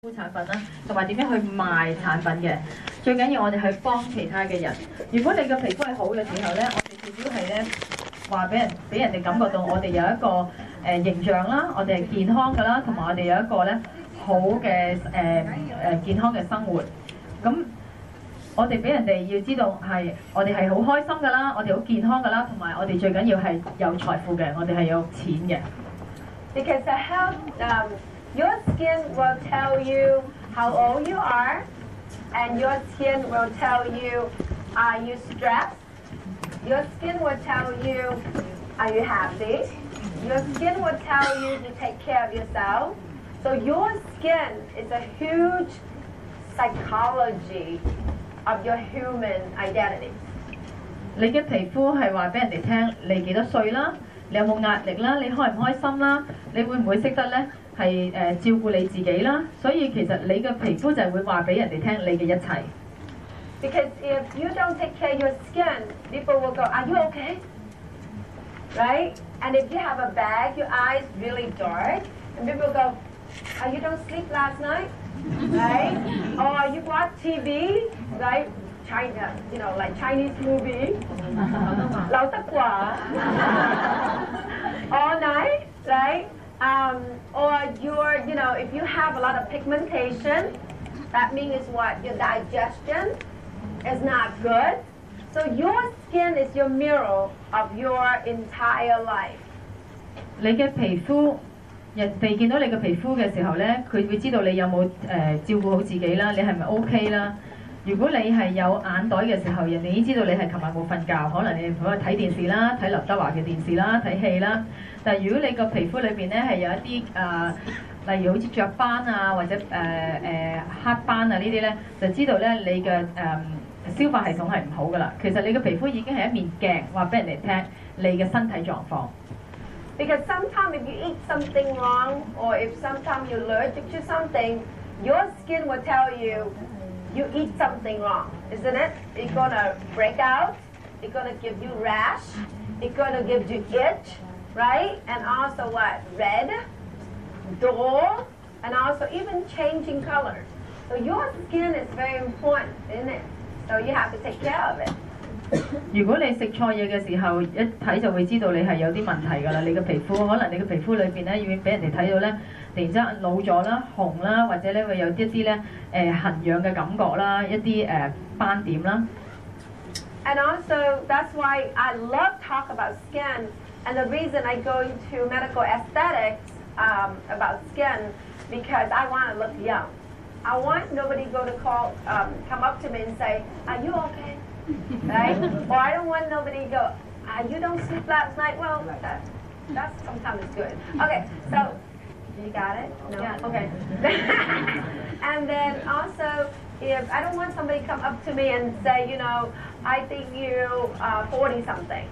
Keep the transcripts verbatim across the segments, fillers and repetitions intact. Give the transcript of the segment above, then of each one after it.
產品啦，同埋點樣去賣產品嘅，最緊要我哋去幫其他嘅人。如果你嘅皮膚係好嘅時候咧，我哋至少係咧話俾人俾人哋感覺到我哋有一個誒、呃、形象啦，我哋係健康㗎啦，同埋我哋有一個咧好嘅誒誒健康嘅生活。咁我哋俾人哋要知道係我哋係好開心㗎啦，我哋好健康㗎啦，同埋我哋最緊要係有財富嘅，我哋係有錢嘅。 Because the health, um, your skin will tell you how old you are, and your skin will tell you, are you stressed? Your skin will tell you, are you happy? Your skin will tell you to take care of yourself. So your skin is a huge psychology of your human identity. 你嘅皮膚係話俾人哋聽你幾多歲啦，你有冇壓力啦，你開唔開心啦，你會唔會識得咧係誒照顧你自己啦？所以其實你嘅皮膚就係會話俾人哋聽你嘅一切。 Because if you don't take care of your skin, people will go, are you okay? Right? And if you have a bag, your eyes really dark, and people go, oh, you don't sleep last night? Right? Or you watch T V, right? China, you know, like Chinese movie. Lao Tak Kwa. All night, right? Um, or you're, you know, if you have a lot of pigmentation, that means what? Your digestion is not good. So your skin is your mirror of your entire life. 你嘅皮膚，人哋見到你嘅皮膚嘅時候咧，佢會知道你有冇誒、呃、照顧好自己啦，你係咪 OK 啦？如果你係有眼袋嘅時候，人哋已經知道你係琴晚冇瞓覺，可能你可能睇電視啦，睇劉德華嘅電視啦，睇戲啦。但係如果你個皮膚裏邊咧係有一啲啊、呃，例如好似雀斑啊，或者誒誒、呃呃、黑斑啊呢啲咧，就知道咧你嘅誒、呃、消化系統係唔好噶啦。其實你嘅皮膚已經係一面鏡，話俾人哋聽你嘅身體狀況。 Because sometimes if you eat something wrong, or if sometimes you're allergic to something, your skin will tell you you eat something wrong, isn't it? It's gonna break out, it's gonna give you rash, it's gonna give you itch, right? And also what? Red, dull, and also even changing colors. So your skin is very important, isn't it? So you have to take care of it. 如果你食錯嘢嘅時候，一睇就會知道你係有啲問題㗎啦。你嘅皮膚可能你嘅皮膚裏邊咧已經俾人哋睇到咧，突然之間老咗啦、紅啦，或者咧會有一啲咧誒痕癢嘅感覺啦，一啲誒、呃、斑點啦。 And also, that's why I love talk about skin, and the reason I go into medical aesthetics um, about skin because I want to look young. I want nobody go to call, um, come up to me and say, "Are you okay?" Right? Or I don't want nobody to go, ah, you don't sleep last night? Well, that, that's sometimes good. Okay, so you got it? No? Yeah. Okay. And then also, if I don't want somebody to come up to me and say, you know, I think you are forty something.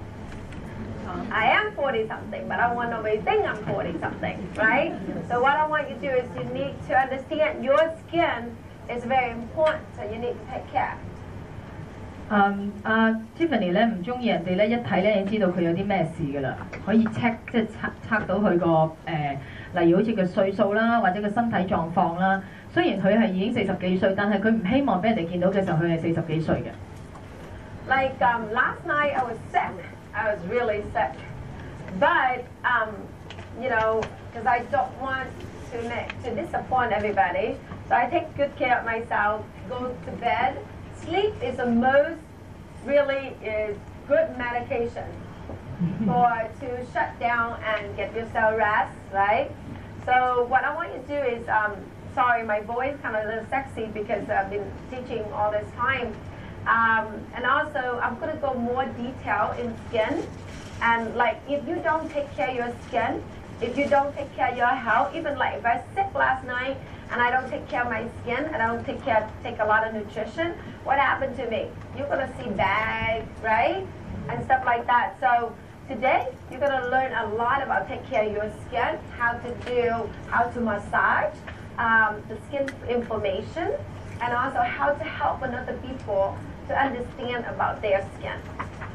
I am forty something, but I don't want nobody to think I'm forty something, right? So what I want you to do is you need to understand your skin is very important, so you need to take care. 嗯，阿、uh, Tiffany 咧唔中意人哋咧一睇咧已經知道佢有啲咩事㗎啦，可以 check 即係測測到佢個誒，例如好似個歲數啦，或者個身體狀況啦。雖然佢係已經四十幾歲，但係佢唔希望俾人哋見到嘅時候，佢係四十幾歲嘅。 Like um, last night I was sick. I was really sick. But, um, you know, because I don't want to, make, to disappoint everybody, so I take good care of myself, go to bed. Sleep is the most, really is good medication for to shut down and get yourself rest, right? So what I want you to do is, um, sorry, my voice kind of a little sexy because I've been teaching all this time. Um, and also, I'm going to go more detail in skin. And like, if you don't take care of your skin, if you don't take care of your health, even like if I sick last night and I don't take care of my skin and I don't take care, take a lot of nutrition, what happened to me? You're going to see bags, right? And stuff like that. So today, you're going to learn a lot about take care of your skin, how to do, how to massage um, the skin inflammation, and also how to help another people to understand about their skin.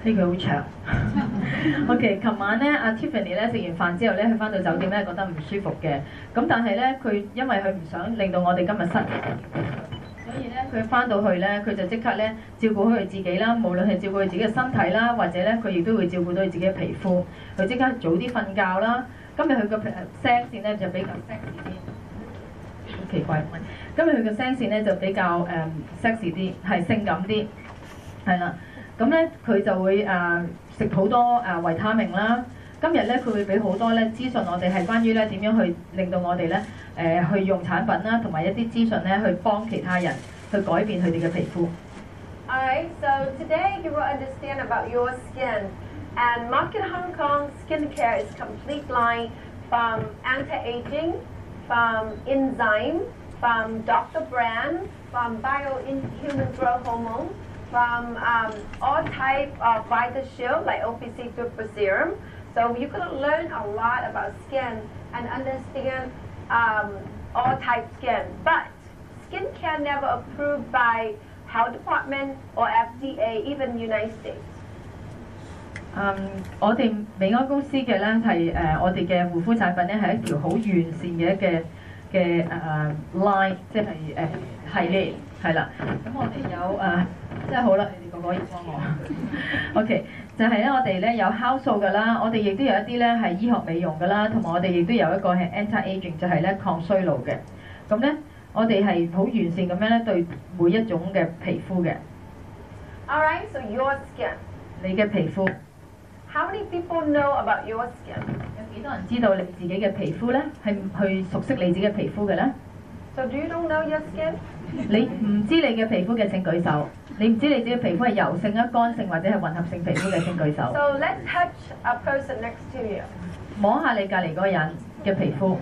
呢句好長。OK， 琴晚咧，阿 Tiffany 咧食完飯之後咧，佢翻到酒店咧覺得唔舒服嘅。咁但係咧，佢因為佢唔想令到我哋今日失業，所以咧佢翻到去咧，佢就即刻咧照顧好佢自己啦。無論係照顧佢自己嘅身體啦，或者咧佢亦都會照顧到佢自己嘅皮膚。佢即刻早啲瞓覺啦。今日佢個聲線咧就比較 sexy 啲，好奇怪。今日佢嘅聲線咧就比較誒 sexy 啲，係性感啲，係啦。咁咧佢就會誒食好多誒、呃、維他命啦。今日咧佢會俾好多咧資訊我哋係關於咧點樣去令到我哋咧誒去用產品啦，同埋一啲資訊咧去幫其他人去改變佢哋嘅皮膚。 Alright, so today you will understand about your skin. And Market Hong Kong skincare is complete line from anti-aging, from enzyme, from Doctor Brand, from bio-human growth hormone, from um, all type of Vita Shield like O P C Super Serum. So you can learn a lot about skin and understand um, all type skin. But skincare never approved by Health Department or F D A, even United States. 嗯，我哋美安公司嘅咧係誒，我哋嘅護膚產品咧係一條好完善嘅嘅嘅誒 line， 即係誒、呃、系列係啦。咁我哋有誒、呃，即係好啦，你哋個個要幫我。OK， 就係咧，我哋咧有酵素㗎啦，我哋亦都有一啲咧係醫學美容㗎啦，同埋我哋亦都有一個係 anti-aging， 就係咧抗衰老嘅。咁咧，我哋係好完善咁樣咧對每一種嘅皮膚嘅。 Alright, so your skin. 你嘅皮膚。 How many people know about your skin? 有幾多人知道你自己嘅皮膚咧？係去熟悉你自己嘅皮膚嘅咧？ So do you don't know your skin? 你唔知你嘅皮膚嘅請舉手。你唔知你自己皮膚係油性啊、乾性或者係混合性皮膚嘅請舉手。 So let's touch a person next to you. 摸下你隔離嗰個人嘅皮膚。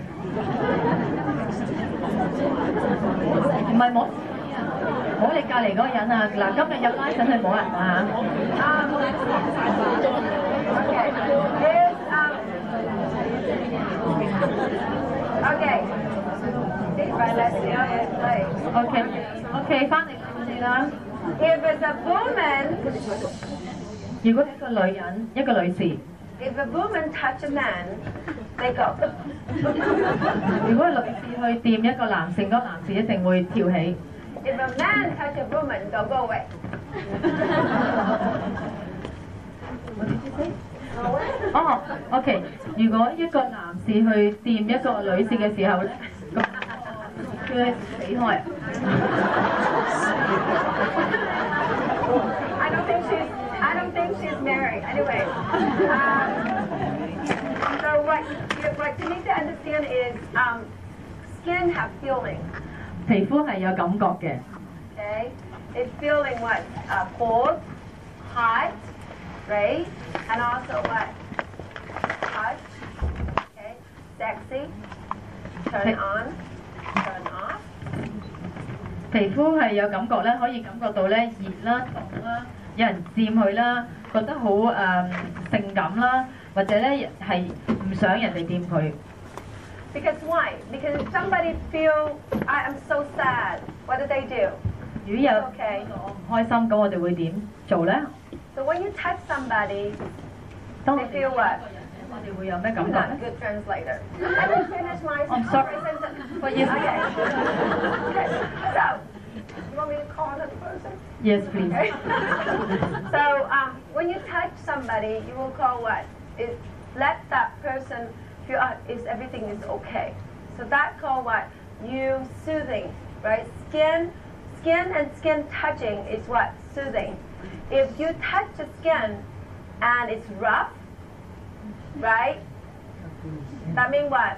唔係摸。摸你隔離嗰個人啊！嗱，今日有拉神去摸人啊嚇。 Okay. Here's, um, okay. Deep breath, let's do it. Play. OK OK， 翻嚟你啦。 If it's a woman, 如果一個女人，一個女士， if a woman touch a man, they go. 如果女士去掂一個男性，嗰、那個男士一定會跳起。 If a man touch a woman, they'll go away. 哦 ，OK。如果一個男士去掂一個女士嘅時候咧，咁佢死開。 I don't think she's. I don't think she's married. Anyway. Um, so what you, what you need to understand is um, skin have feeling. 皮膚係有感覺嘅。 Okay, it's feeling what uh, cold, hot, right, and also what touch. Okay, sexy, turn on, turn off. 皮膚係有感覺咧，可以感覺到咧熱啦、凍啦，有人佔佢啦，覺得好誒、呃、性感啦，或者咧係唔想人哋掂佢。 Because why? Because if somebody feel I am so sad, what do they do? 如果有 Okay. 我唔開心，咁我哋會點做咧？ So when you touch somebody, 當 they feel what? 我哋會有咩感 I'm 覺 not a 咧？ good translator. I didn't finish my I'm sorry. sentence. But yes. Okay. Okay. So, you want me to call another person? Yes, please. Okay. So, um, when you touch somebody, you will call what? Is let that person feel uh, is everything is okay. So that called what? You soothing, right? Skin, skin and skin touching is what? Soothing. If you touch the skin and it's rough, right? That means what?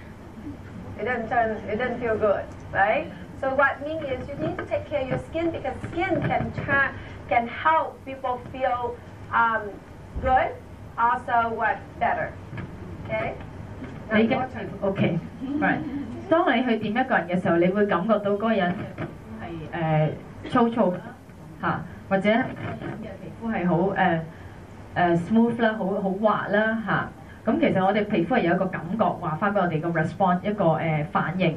It doesn't turn, it doesn't feel good, right? So what I mean is you need to take care of your skin because skin can turn, can help people feel um, good, also what better, okay? 你嘅 OK，right。當你去掂一個人嘅時候，你會感覺到嗰個人係誒粗糙啦嚇，或者嘅皮膚係好誒誒 smooth 啦，好好滑啦嚇。咁其實我哋皮膚係有一個感覺話翻俾我哋個 response 一個誒、呃、反應。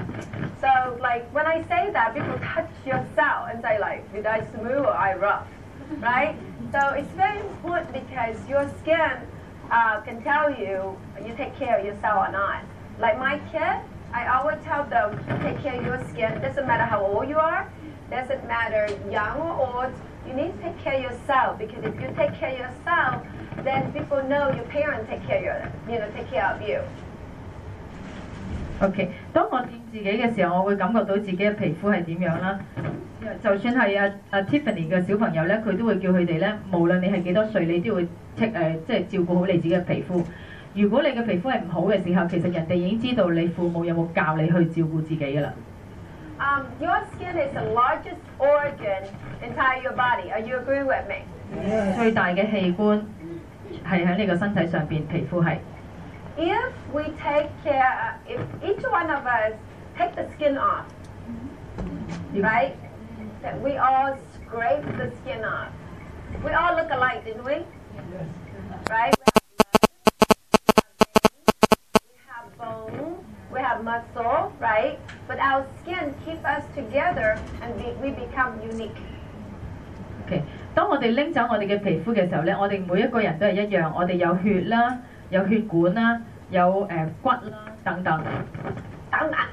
So like when I say that, people touch yourself and say like, did I smooth or I rough? right? So it's very important because your skin uh, can tell you you take care of yourself or not. Like my kid, I always tell them, take care of your skin. Doesn't matter how old you are, doesn't matter young or old, you need to take care of yourself, because if you take care of yourself, then people know your parents take care of you, you know, take care of you. OK， 當我掂自己嘅時候，我會感覺到自己嘅皮膚係點樣啦。就算係阿阿 Tiffany 嘅小朋友咧，佢都會叫佢哋咧，無論你係幾多歲，你都要 take 誒，即係照顧好你自己嘅皮膚。如果你嘅皮膚係唔好嘅時候，其實人哋已經知道你父母有冇教你去照顧自己㗎啦。 Um, your skin is the largest organ inside your body. Are you agree with me? 最大嘅器官係喺你個身體上邊，皮膚係。 If we take care, if each one of us take the skin off, right? That we all scrape the skin off. We all look alike, didn't we? Right? We have bone, we have muscle, right? But our skin keep us together and we, we become unique. OK， 當我哋拎走我哋嘅皮膚嘅時候咧，我哋每一個人都係一樣，我哋有血啦，有血管啦，有誒、呃、骨啦等等。 等等。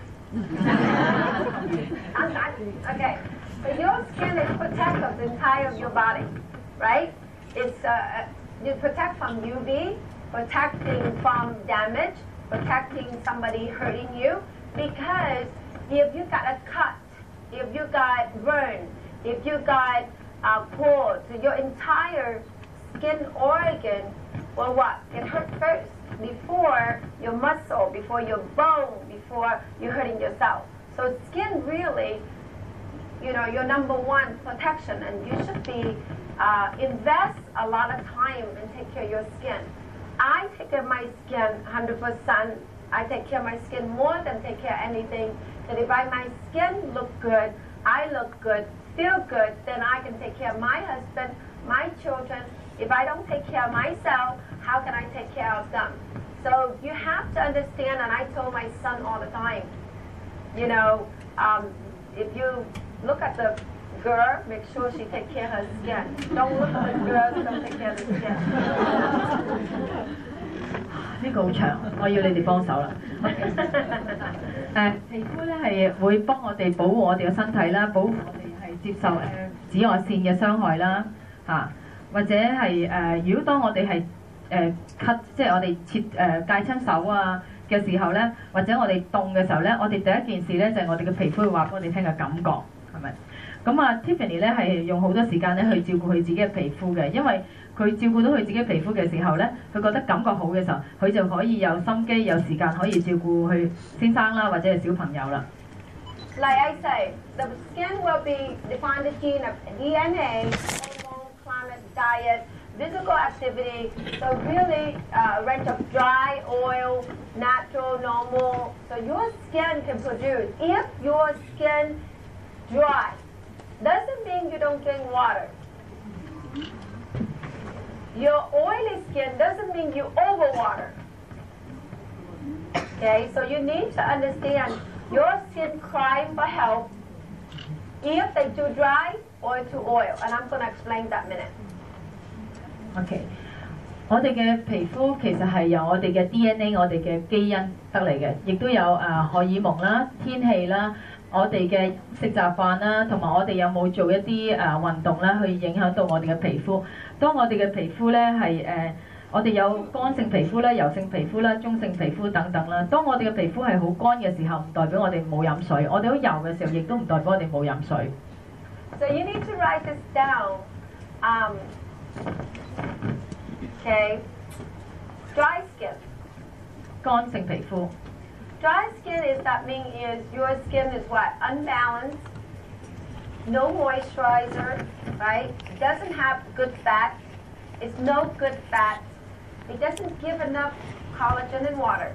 等等。Okay. So your skin is protect of the entire of your body, right? It's uh, you protect from U V, protecting from damage, protecting somebody hurting you. Because if you got a cut, if you got burn, if you got uh, pulled, so your entire skin organ will what? Get hurt first before your muscle, before your bone, before you're hurting yourself. So skin really, you know, your number one protection, and you should be uh, invest a lot of time and take care of your skin. I take care of my skin one hundred percent. I take care of my skin more than take care of anything. That if I, my skin look good, I look good, feel good, then I can take care of my husband, my children. If I don't take care of myself, how can I take care of them? So you have to understand, and I told my son all the time, you know, um, if you look at the girl, make sure she take care of her skin. Don't look at the girls, don't take care of the skin. 呢個好長，我要你哋幫手啦。誒，皮膚咧係會幫我哋保護我哋嘅身體啦，保護我哋係接受誒紫外線嘅傷害啦，嚇，或者係誒，如果當我哋係誒 cut， 即係我哋切誒戒親手啊嘅時候咧，或者我哋凍嘅時候咧，我哋第一件事咧就係我哋嘅皮膚會話俾我哋聽嘅感覺，係咪？咁啊 Tiffany 咧係用好多時間咧去照顧佢自己嘅皮膚嘅，因為佢照顧到佢自己皮膚嘅時候咧，佢覺得感覺好嘅時候，佢就可以有心機、有時間可以照顧佢先生啦，或者係小朋友啦。 Like I say, the skin will be defined the gene of D N A, hormone, climate, diet, physical activity. So really, a uh, range of dry, oil, natural, normal. So your skin can produce. If your skin dry, doesn't mean you don't drink water. Your oily skin doesn't mean you overwater. Okay, so you need to understand your skin crying for help if they too dry or too oil, and I'm going to explain that in a minute. OK， 我哋嘅皮膚其實係由我哋嘅 D N A、我哋嘅基因得嚟嘅，亦都有誒、呃、荷爾蒙啦、天氣啦。我哋嘅食習慣啦，同埋我哋有冇做一啲誒、呃、運動啦，去影響到我哋嘅皮膚。當我哋嘅皮膚咧係誒，我哋有乾性皮膚啦、油性皮膚啦、中性皮膚等等啦。當我哋嘅皮膚係好乾嘅時候，唔代表我哋冇飲水；我哋好油嘅時候，亦都唔代表我哋冇飲水。 So you need to write this down. Um, okay, dry skin. 乾性皮膚。 Dry skin is that mean is your skin is what? Unbalanced, no moisturizer, right? It doesn't have good fat. It's no good fat. It doesn't give enough collagen and water.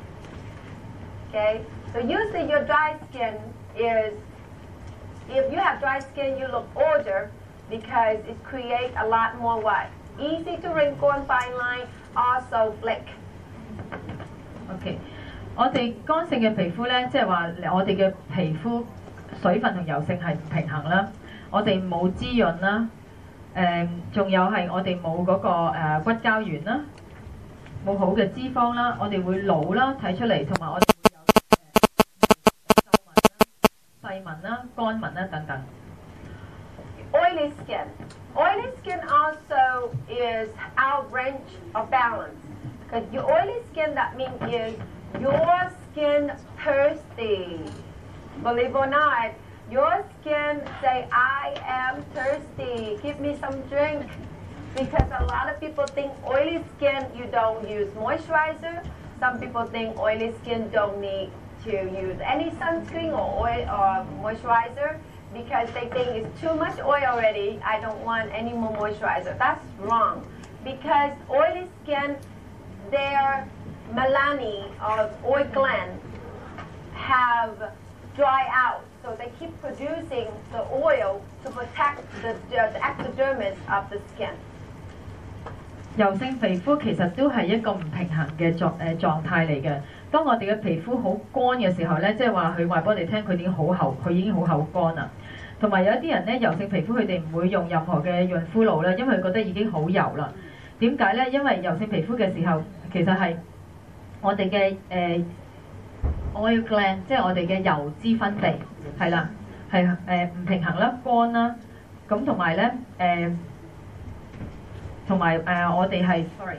Okay? So usually your dry skin is, if you have dry skin, you look older because it creates a lot more what? Easy to wrinkle and fine line, also flake. Okay. 我哋乾性嘅皮膚咧，即係話我哋嘅皮膚水分同油性係唔平衡啦，我哋冇滋潤啦， 誒，仲有係我哋冇嗰個誒骨膠原啦，冇好嘅脂肪啦，我哋會老啦睇出嚟，同埋我哋會有誒皺紋啦、細紋啦、乾紋啦等等。 Oily skin. Oily skin also is out range of balance. Because your oily skin, that means is your skin thirsty. Believe or not, your skin say, I am thirsty. Give me some drink. Because a lot of people think oily skin, you don't use moisturizer. Some people think oily skin don't need to use any sunscreen or oil or moisturizer because they think it's too much oil already. I don't want any more moisturizer. That's wrong. Because oily skin, their melanine or oil gland have dry out. So they keep producing the oil to protect the, the, the ectodermis of the skin. 油性皮膚其實都係一個唔平衡嘅狀誒狀態嚟嘅。當我哋嘅皮膚好乾嘅時候咧，即係話佢話俾我哋聽，佢已經好厚，佢已經好厚乾啦。同埋有一啲人咧，油性皮膚佢哋唔會用任何嘅潤膚露啦，因為佢覺得已經好油啦。點解咧？因為油性皮膚嘅時候，其實係我哋嘅誒 oil gland， 即係我哋嘅油脂分泌係啦，係誒唔平衡啦、乾啦，咁同埋咧誒。同埋誒，我哋係 sorry，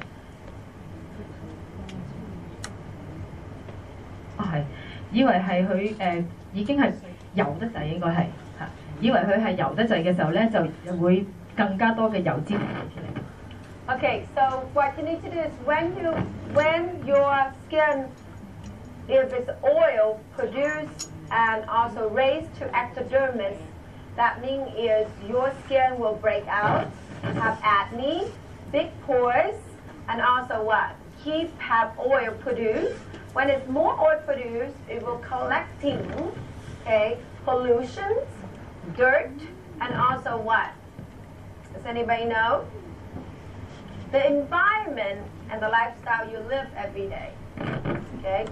啊係，以為係佢誒已經係油得滯，應該係嚇，以為佢係油得滯嘅時候咧，就會更加多嘅油脂出嚟。 Okay, so what you need to do is when you when your skin, if it's oil produced and also raised to ectodermis, that means is your skin will break out, have acne, big pores, and also what? Keep have oil produced. When it's more oil produced, it will collecting, okay, pollutions, dirt, and also what? Does anybody know? The environment and the lifestyle you live every day, okay?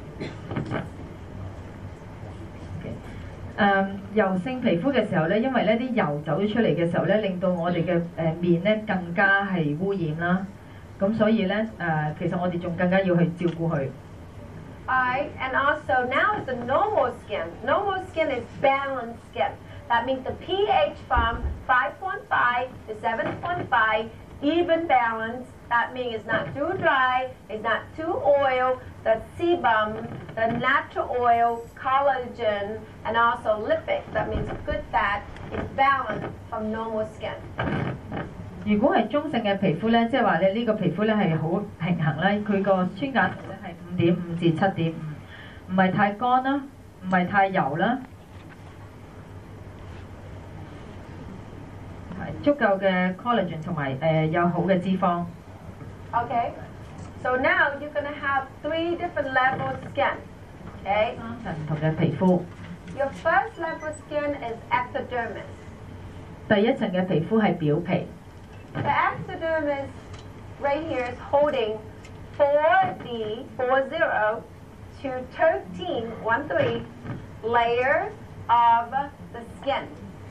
誒油性皮膚嘅時候咧，因為咧啲油走咗出嚟嘅時候咧，令到我哋嘅誒面咧更加係污染啦。咁所以咧誒，其實我哋仲更加要去照顧佢。 Alright, and also now is the normal skin. Normal skin is balanced skin. That means the pH from five point five to seven point five, even balance. That means it's not too dry, it's not too oil. The sebum, the natural oil, collagen, and also lipid, that means good fat, is balanced from normal skin. 如果係中性嘅皮膚咧，即係話咧呢個皮膚咧係好平衡咧，佢個酸鹼值咧係五點五至七點五，唔係太乾啦，唔係太油啦，係足夠嘅 collagen 同埋誒有好嘅脂肪。 Okay. So now you're going to have three different levels of skin. Okay? 三層唔同嘅皮膚。 Your first level of skin is ectodermis. 第一層嘅皮膚係表皮。 The ectodermis right here is holding four D, four zero to thirteen, one three layers of the skin.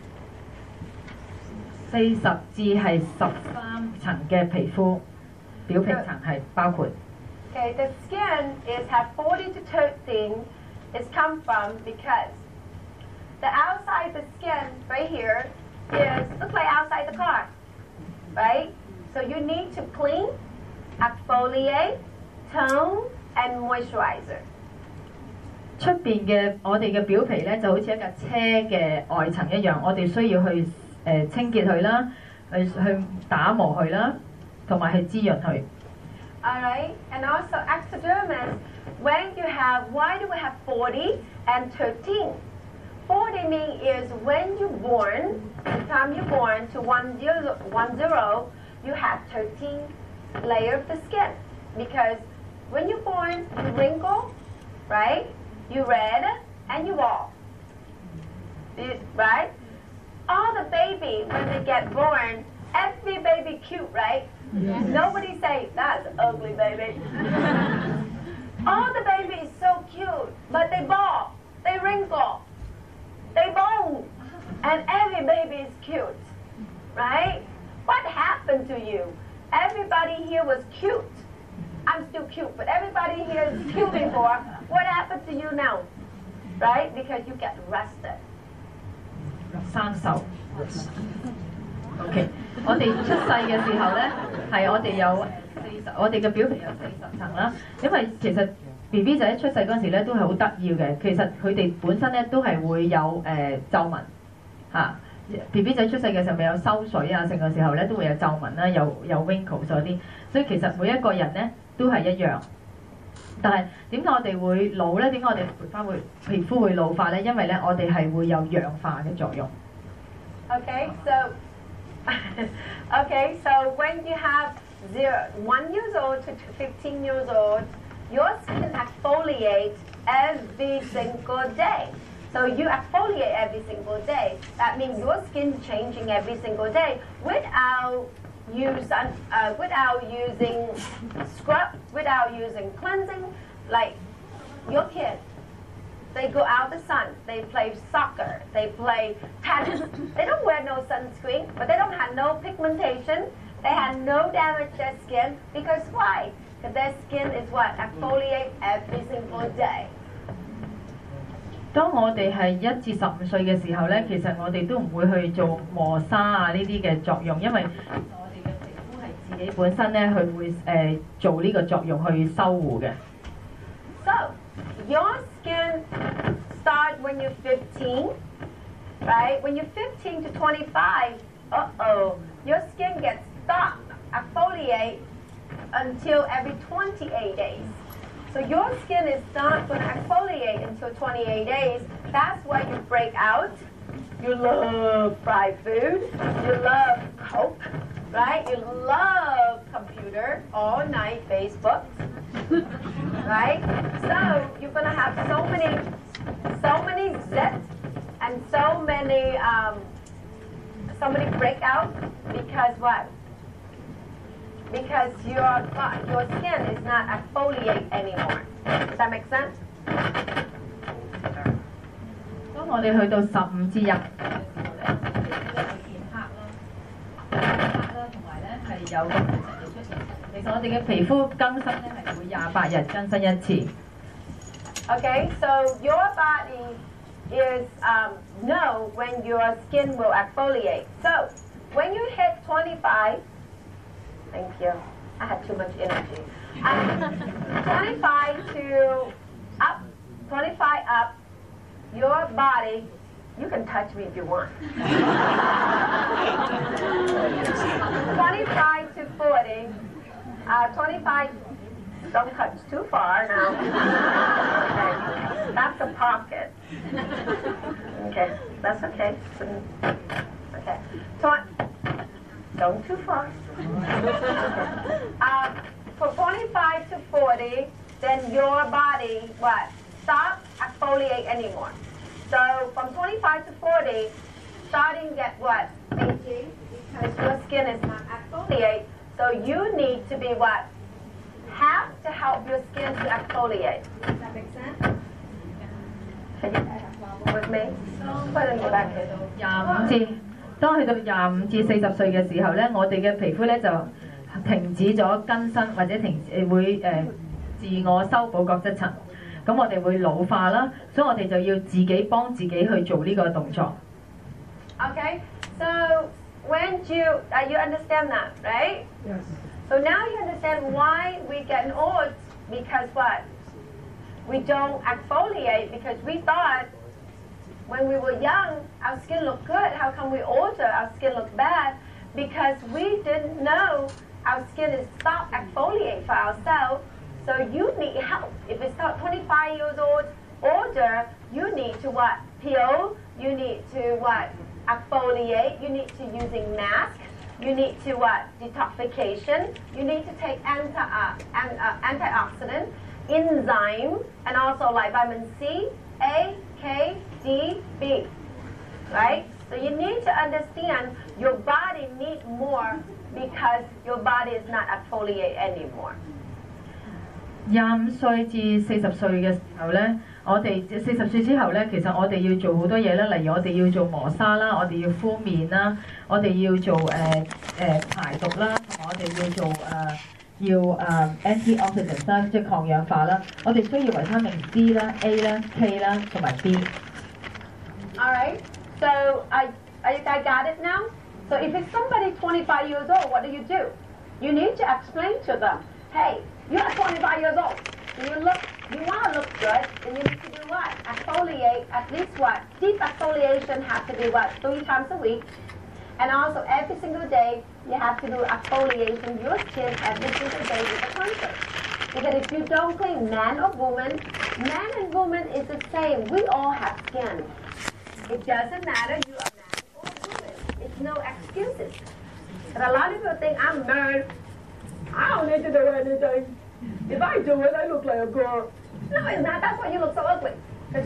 四十至係十三層嘅皮膚。表皮層係包括。 Okay, the skin is have forty to thirteen. It's come from because the outside the skin right here is look like outside the car, right? So you need to clean, exfoliate, tone, and moisturizer. 出邊嘅我哋嘅表皮咧就好似一架車嘅外層一樣，我哋需要去誒、呃、清潔佢啦，去去打磨佢啦。同埋去滋潤佢。 Alright, and also ectodermis, when you have, why do we have forty and thirteen? forty means is when you're born, the time you're born to one zero, one zero, you have thirteen layers of the skin. Because when you're born, you wrinkle, right? You red and you bald. Right? All the baby, when they get born, every baby cute, right? Yes. Nobody say, that's ugly baby. All the baby is so cute, but they bald, they wrinkle, they bone, and every baby is cute, right? happened to you? Everybody here was cute. I'm still cute, but everybody here is cute before. What happened to you now? Right? Because you get rested. 生鏽。OK， 我哋出世嘅時候咧，係我哋有四十，我哋嘅表皮有四十層啦。因為其實 B B 仔一出世嗰陣時咧，都係好得意嘅。其實佢哋本身咧都係會有誒、呃、皺紋嚇。B B 仔出世嘅時候咪有收水啊，成個時候咧都會有皺紋啦，有有 wrinkles 嗰啲。所以其實每一個人咧都係一樣。但係點解我哋會老咧？點解我哋皮膚會皮膚會老化咧？因為咧我哋係會有氧化嘅作用。 Okay, so okay, so when you have zero, one years old to fifteen years old, your skin exfoliates every single day. So you exfoliate every single day. That means your skin changing every single day without use uh, without using scrub, without using cleansing. Like your kids, they go out the sun, they play soccer, they play tennis. They don't wear no sunscreen, but they don't have no pigmentation. They have no damage to their skin because why? Because their skin is what? Exfoliate every single day. 當我哋係一至十五歲嘅時候咧，其實我哋都唔會去做磨砂啊呢啲嘅作用，因為我哋嘅皮膚係自己本身咧，佢會誒、呃、做呢個作用去修護嘅。 So your skin starts when you're fifteen, right? When you're fifteen to twenty-five, uh-oh, your skin gets stopped exfoliate until every twenty-eight days. So your skin is not going to exfoliate until twenty-eight days. That's why you break out. You love fried food. You love Coke, right? You love computer, all night Facebook, right? So you're going to have so many, so many zits and so many, um, so many breakouts because what? Because your your skin is not exfoliate anymore. Does that make sense? 當我哋去到十五至廿嘅時候咧，變黑啦，變黑啦，同埋咧係有個皮疹嘅出現。其實我哋嘅皮膚更新咧係會廿八日更新一次。 Okay, so your body is um, know when your skin will exfoliate. So when you hit twenty-five. Thank you. I had too much energy. Um, twenty-five to up, twenty-five up, your body, you can touch me if you want. twenty-five to forty, uh, twenty-five, don't touch too far now. Okay. That's the pocket. Okay, that's okay. Okay. Don't too far. uh, for twenty-five to forty, then your body, what? Stop exfoliate anymore. So from twenty-five to forty, starting get what? Aging, because your skin is not exfoliate. So you need to be what? Have to help your skin to exfoliate. Does that make sense? Can you with me? Why don't you back it? 廿五至當去到廿五至四十歲嘅時候咧，我哋嘅皮膚咧就停止咗更新或者停誒會誒、呃、自我修補角質層，咁我哋會老化啦，所以我哋就要自己幫自己去做呢個動作。 Okay, so when you uh, you understand that, right? Yes. So now you understand why we get old because what? We don't exfoliate because we thought when we were young, our skin looked good. How come we older, our skin looked bad? Because we didn't know our skin is stop exfoliate for ourselves. So you need help. If it's not twenty-five years old, older, you need to what? Peel. You need to what? Exfoliate. You need to using mask. You need to what? Detoxification. You need to take anti uh, an, uh, antioxidant, enzyme, and also like vitamin C, A, K, D, B, right? So you need to understand your body needs more because your body is not exfoliate anymore. 廿五歲至四十歲嘅時候咧， 我哋四十歲之後咧，其實我哋要做好多嘢啦，例如我哋要做磨砂啦，我哋要敷面啦，我哋要做誒誒、呃、排毒啦，同埋我哋要做誒、呃、要誒、呃、antioxidants 啦，即係抗氧化啦。我哋需要維他命 D 啦、A 啦、K 啦同埋 B。 All right. So I I I got it now. So if it's somebody twenty-five years old, what do you do? You need to explain to them, hey, you're twenty-five years old. You look, you want to look good, then you need to do what? Exfoliate, at least what? Deep exfoliation has to be what? Three times a week. And also every single day, you have to do exfoliation your skin every single day with a cleanser. Because if you don't clean, man or woman, man and woman is the same. We all have skin. It doesn't matter you are man or woman. It's no excuses. But a lot of people think I'm man. I don't need to do anything. If I do it, I look like a girl. No, it's not. That's why you look so ugly. You,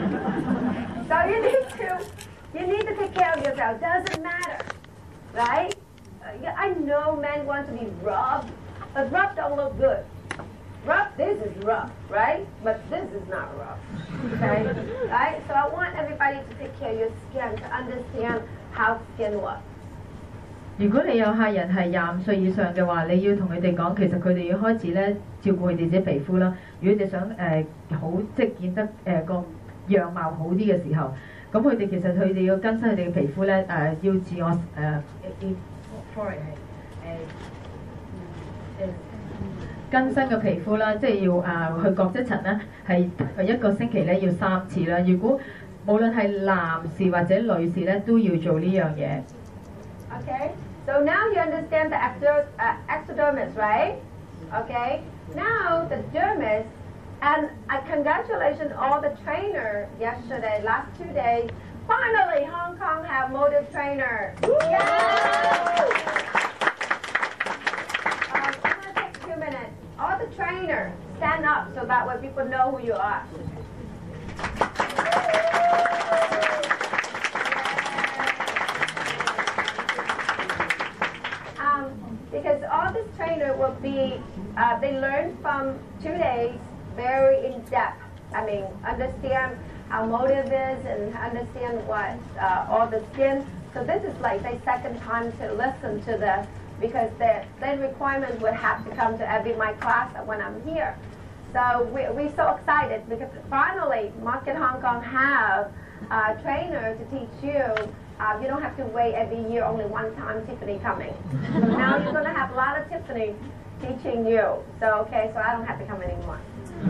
so you need to, you need to take care of yourself. Doesn't matter, right? Uh, yeah, I know men want to be rubbed, but rub don't look good. Rub, this is rough, right? But this is not rough, okay? Right? So I want everybody to take care of your skin, to understand how skin works. 如果你有客人係廿五歲以上嘅話，你要同佢哋講，其實佢哋要開始咧照顧佢哋自己皮膚啦。如果你想誒、呃、好即係見得誒、呃、個樣貌好啲嘅時候，咁佢哋其實佢哋要更新佢哋嘅皮膚咧誒、呃、要自我誒誒 sorry 係誒更新嘅皮膚啦，即係要誒、呃、去角質層咧係係一個星期咧要三次啦。如果無論係男士或者女士咧都要做呢樣嘢。 Okay, so now you understand the ecto, uh, ectodermis, right? Okay, now the dermis, and uh, congratulations all the trainer yesterday, last two days. Finally, Hong Kong have motive trainer. Yay! Um, I'm going to take a few minutes. All the trainers, stand up so that way people know who you are. Because all this trainer will be, uh, they learn from two days, very in depth. I mean, understand how motive is and understand what uh, all the skin. So this is like the second time to listen to this because the then requirements would have to come to every my class when I'm here. So we, we're so excited because finally Market Hong Kong have a trainer to teach you. Uh, you don't have to wait every year, only one time Tiffany coming. Now you're going to have a lot of Tiffany teaching you. So, okay, so I don't have to come anymore.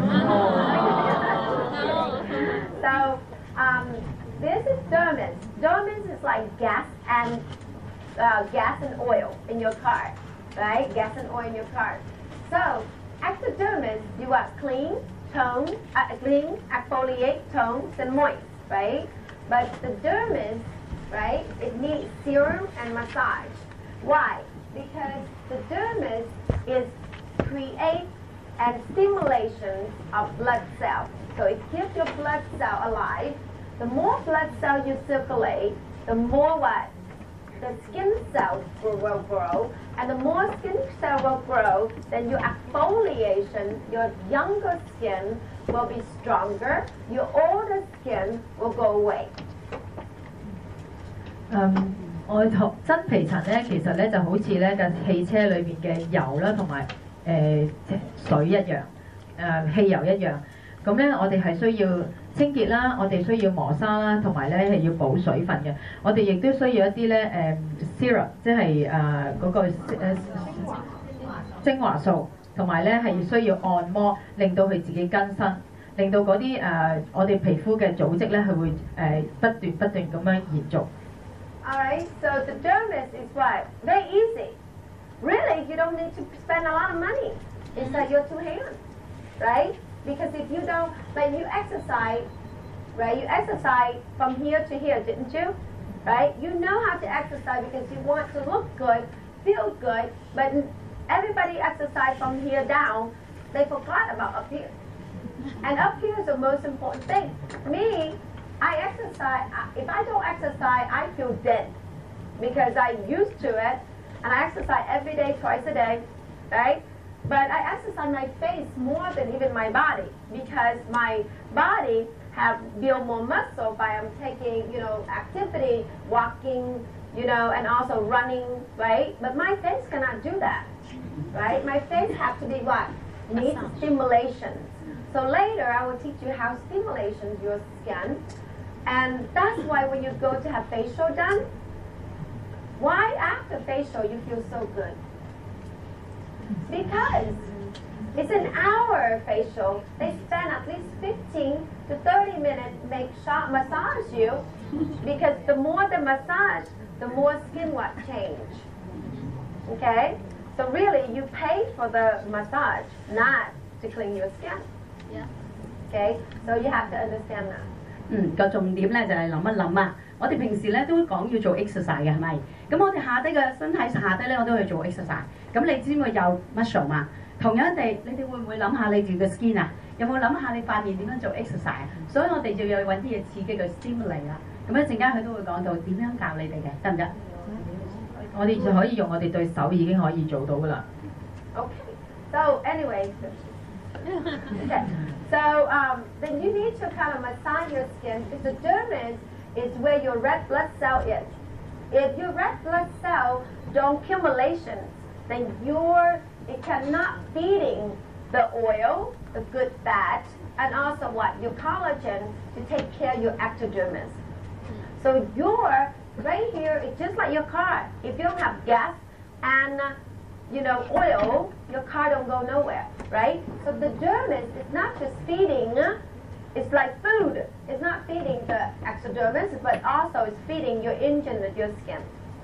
So, um, this is dermis. Dermis is like gas and uh, gas and oil in your car, right? Gas and oil in your car. So, ectodermis, you are clean, tone, uh, clean, exfoliate, tone, and moist, right? But the dermis, right? It needs serum and massage. Why? Because the dermis is create and stimulation of blood cells. So it keeps your blood cell alive. The more blood cells you circulate, the more what? The skin cells will, will grow. And the more skin cells will grow, then your exfoliation, your younger skin will be stronger. Your older skin will go away. 嗯，我同真皮層咧，其實咧就好似咧架汽車裏邊嘅油啦，同埋誒水一樣，誒、呃、汽油一樣。咁咧，我哋係需要清潔啦，我哋需要磨砂啦，同埋咧係要補水分嘅。我哋亦都需要一啲咧誒 serum， 即係誒嗰個誒、呃、精華素，同埋咧係需要按摩，令到佢自己更新，令到嗰啲誒我哋皮膚嘅組織咧係會誒、呃、不斷不斷咁樣延續。 Alright, so the dermis is what? Very easy. Really, you don't need to spend a lot of money. It's like your two hands, right? Because if you don't, like you exercise, right? You exercise from here to here, didn't you? Right? You know how to exercise because you want to look good, feel good, but everybody exercise from here down, they forgot about up here. And up here is the most important thing. Me, I exercise, if I don't exercise, I feel dead because I used to it and I exercise every day, twice a day, right? But I exercise my face more than even my body because my body have built more muscle by I'm taking, you know, activity, walking, you know, and also running, right? But my face cannot do that, right? My face have to be what? Needs stimulation. So later I will teach you how stimulations your skin. And that's why when you go to have facial done, why after facial you feel so good? Because it's an hour facial. They spend at least fifteen to thirty minutes make shot massage you because the more the massage, the more skin will change. Okay? So really you pay for the massage, not to clean your skin. Yeah. Okay? So you have to understand that. 嗯，個重點咧就係諗一諗啊！我哋平時咧都講要做 exercise 嘅係咪？咁我哋下低嘅身體下低咧，我都去做 exercise。咁你知唔知有 muscle 嘛？同樣地，你哋會唔會諗下你哋嘅 skin 啊？有冇諗下你塊面點樣做 exercise 啊？所以我哋就要揾啲嘢刺激佢 stimulate 啦。咁一陣間佢都會講到點樣教你哋嘅，得唔得？ 我哋就可以用我哋對手已經可以做到噶啦。 Okay. So anyway, okay. So um, then you need to kind of massage your skin because the dermis is where your red blood cell is. If your red blood cell don't accumulation, then your it cannot feeding the oil, the good fat, and also what your collagen to take care of your ectodermis. So your right here is just like your car. If you don't have gas and uh, you know oil, your car don't go nowhere, right? So the dermis is not just feeding. It's like food. It's not feeding the ectodermis, but also it's feeding your engine with your skin.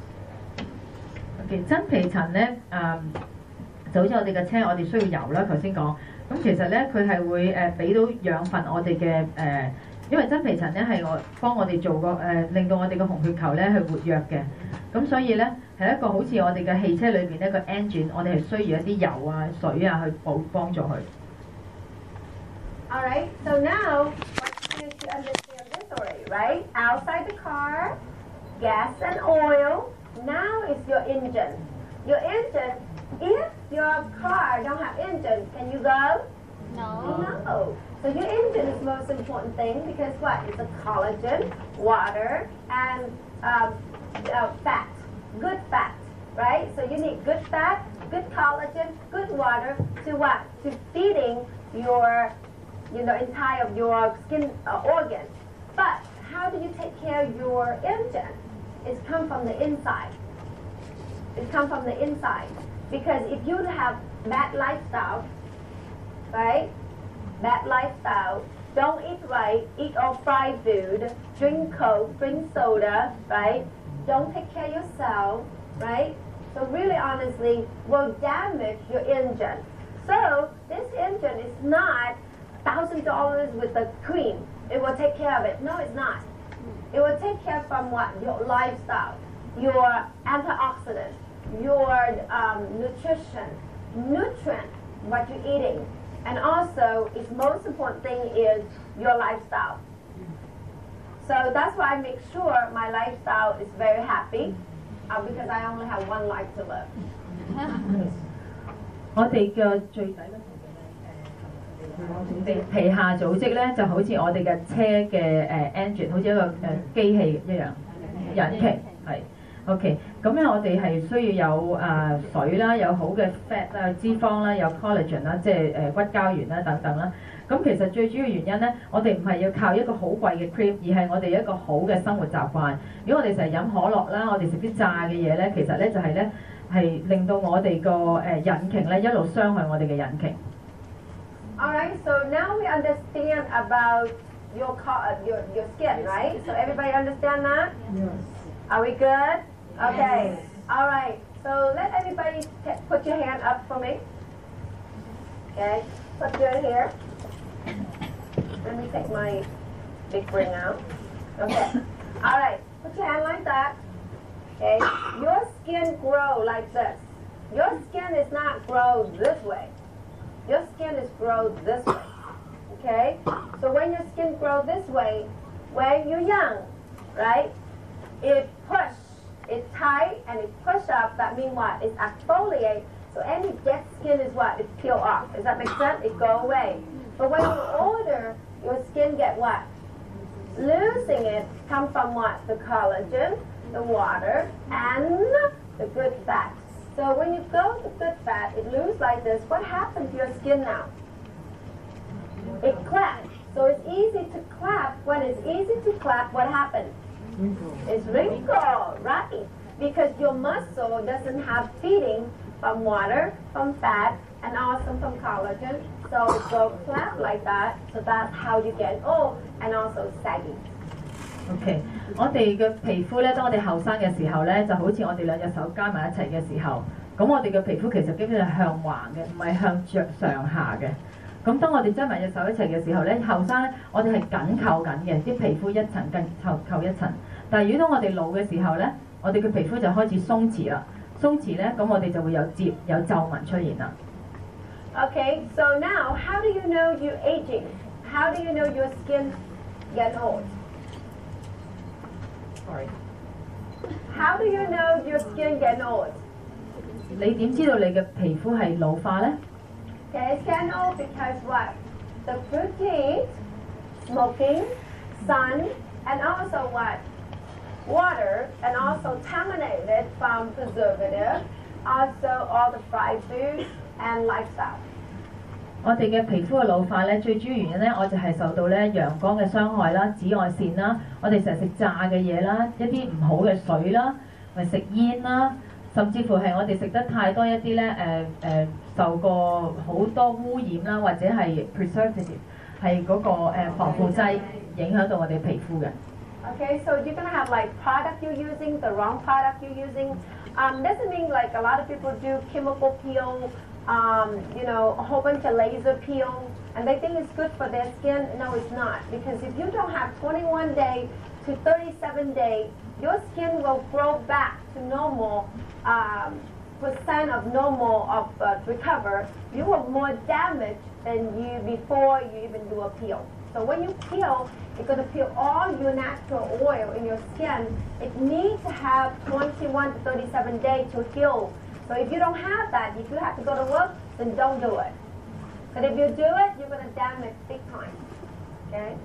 OK， 真皮層咧，誒、就好似我哋嘅車，我哋需要油啦。頭先講，咁其實咧佢係會誒俾到養分我哋嘅誒，因為真皮層咧係我幫我哋做個誒、呃，令到我哋嘅紅血球咧去活躍嘅。咁所以咧係一個好似我哋嘅汽車裏邊一個 engine， 我哋係需要一啲油啊、水啊去補幫助佢。 Alright, so now what you to understand this already, right? Outside the car, gas and oil. Now is your engine. Your engine, if your car don't have engine, can you go? No. No. So your engine is the most important thing because what? It's a collagen, water, and um, uh, fat. Good fat, right? So you need good fat, good collagen, good water to what? To feeding your, you know, entire of your skin uh, organ. But how do you take care of your engine? It's come from the inside. It come from the inside. Because if you have bad lifestyle, right? Bad lifestyle, don't eat right, eat all fried food, drink Coke, drink soda, right? Don't take care of yourself, right? So really honestly, will damage your engine. So this engine is not thousand dollars with the cream. It will take care of it. No, it's not. It will take care from what? Your lifestyle, your antioxidants, your um, nutrition, nutrient, what you're eating. And also, its most important thing is your lifestyle. So that's why I make sure my lifestyle is very happy uh, because I only have one life to live. 我哋嘅最底嗰條嘅皮下組織咧，就好似我哋嘅車嘅誒 engine， 好似一個誒機器一樣，引擎係 OK。咁咧我哋係需要有誒水啦，有好嘅 fat 啦、脂肪啦，有 collagen 啦，即係誒骨膠原啦等等啦。咁其實最主要原因咧，我哋唔係要靠一個好貴嘅 cream， 而係我哋一個好嘅生活習慣。如果我哋成日飲可樂啦，我哋食啲炸嘅嘢咧，其實咧就係咧係令到我哋個誒引擎咧一路傷害我哋嘅引擎。 Alright, so now we understand about your, uh, your your skin, right? So everybody understand that? Yes. Are we good? Okay. Yes. Alright, so let everybody t put your hand up for me. Okay, put your here. Let me take my big ring out. Okay. Alright, put your hand like that. Okay, your skin grow like this. Your skin is not grow this way. Your skin is grow this way. Okay? So when your skin grow this way, when you're young, right? It push, it tight and it push up, that means what? It's exfoliate. So any dead skin is what? It's peel off. Does that make sense? It go away. But when you're older, your skin get what? Losing it come from what? The collagen, the water, and the good fat. So when you go to good fat, it loses like this. What happens to your skin now? It claps. So it's easy to clap. When it's easy to clap, what happens? It's wrinkle, right? Because your muscle doesn't have feeding from water, from fat, and also from collagen. So it will clap like that. So that's how you get old and also saggy. OK， 我哋嘅皮膚咧，當我哋後生嘅時候咧，就好似我哋兩隻手加埋一齊嘅時候，咁我哋嘅皮膚其實基本上係向橫嘅，唔係向着上下嘅。咁當我哋擠埋隻手一齊嘅時候咧，後生咧我哋係緊扣緊嘅，啲皮膚一層緊扣扣一層。但係如果當我哋老嘅時候咧，我哋嘅皮膚就開始鬆弛啦。鬆弛咧，咁我哋就會有摺有皺紋出現啦。 Okay, so now how do you know you're aging? How do you know your skin getting old? Sorry. How do you know your skin getting old? 你點知道你嘅皮膚係老化咧？ Okay, it's getting old because what? The protein, smoking, sun, and also what? Water, and also contaminated from preservative, also all the fried foods and lifestyle. 我哋嘅皮膚嘅老化咧，最主要原因咧，我就係受到咧陽光嘅傷害啦、紫外線啦，我哋成日食炸嘅嘢啦，一啲唔好嘅水啦，咪食煙啦，甚至乎係我哋食得太多一啲咧誒誒受過好多污染啦，或者係 preservative 係嗰個誒防腐劑影響到我哋皮膚嘅。 Okay, so you're gonna have like product you're using, the wrong product you're using. Um, doesn't mean like a lot of people do chemical peel, um, you know, a whole bunch of laser peel, and they think it's good for their skin. No, it's not, because if you don't have twenty-one day to thirty-seven day, your skin will grow back to normal um, percent of normal of uh, recover. You are more damaged than you before you even do a peel. So when you peel, it's going to peel all your natural oil in your skin. It needs to have twenty-one to thirty-seven days to heal. So if you don't have that, if you have to go to work, then don't do it. But if you do it, you're going to damage big time. Okay?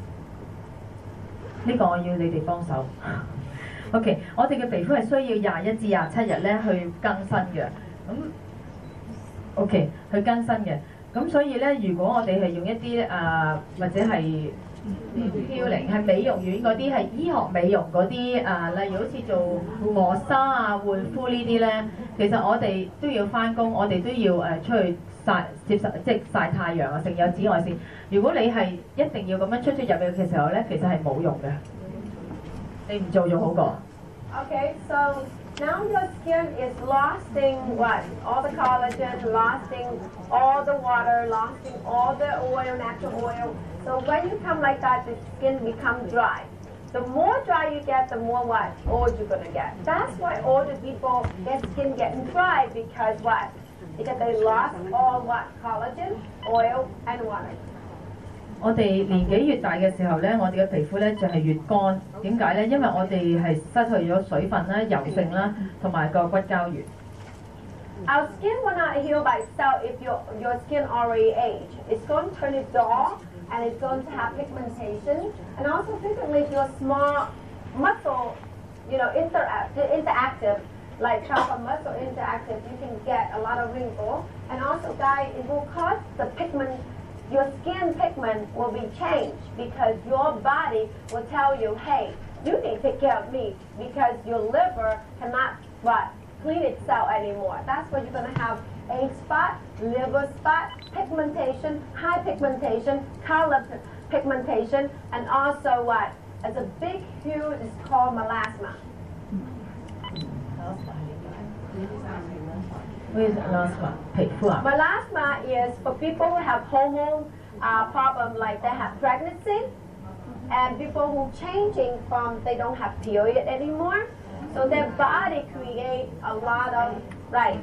呢個我要你哋幫手。OK， 我哋嘅皮膚係需要廿一至廿七日咧去更新嘅。咁 OK 去更新嘅。咁所以咧，如果我哋係用一啲啊、呃、或者係 healing 係美容院嗰啲係醫學美容嗰啲啊，例如好似做磨砂啊、換膚呢啲咧，其實我哋都要翻工，我哋都要誒、呃、出去曬接受即係曬太陽啊，成有紫外線。如果你係一定要咁樣出出入入嘅時候咧，其實係冇用嘅。你唔做仲好過。 Okay, so now your skin is losing what? All the collagen, losing all the water, losing all the oil, natural oil. So when you come like that, the skin becomes dry. The more dry you get, the more what? Old you're going to get. That's why older people get skin getting dry, because what? Because they lost all what? Collagen, oil, and water. 我哋年紀越大嘅時候咧，我哋嘅皮膚咧就係越乾。點解咧？因為我哋係失去咗水分啦、油性啦，同埋個骨膠原。 Our skin will not heal by itself if your your skin already aged. It's going to turn it dull, and it's going to have pigmentation, and also frequently your small muscle, you know, interact interactive, like chopper muscle interactive, you can get a lot of wrinkle, and also guys, it will cause the pigment. Your skin pigment will be changed because your body will tell you, hey, you need to take care of me because your liver cannot what, clean itself anymore. That's why you're going to have age spot, liver spot, pigmentation, high pigmentation, color pigmentation, and also what? As a big hue is called melasma. melasma 皮膚啊 Melasma is for people who have hormone uh, problem, like they have pregnancy, and people who changing from they don't have period anymore, so their body create a lot of right.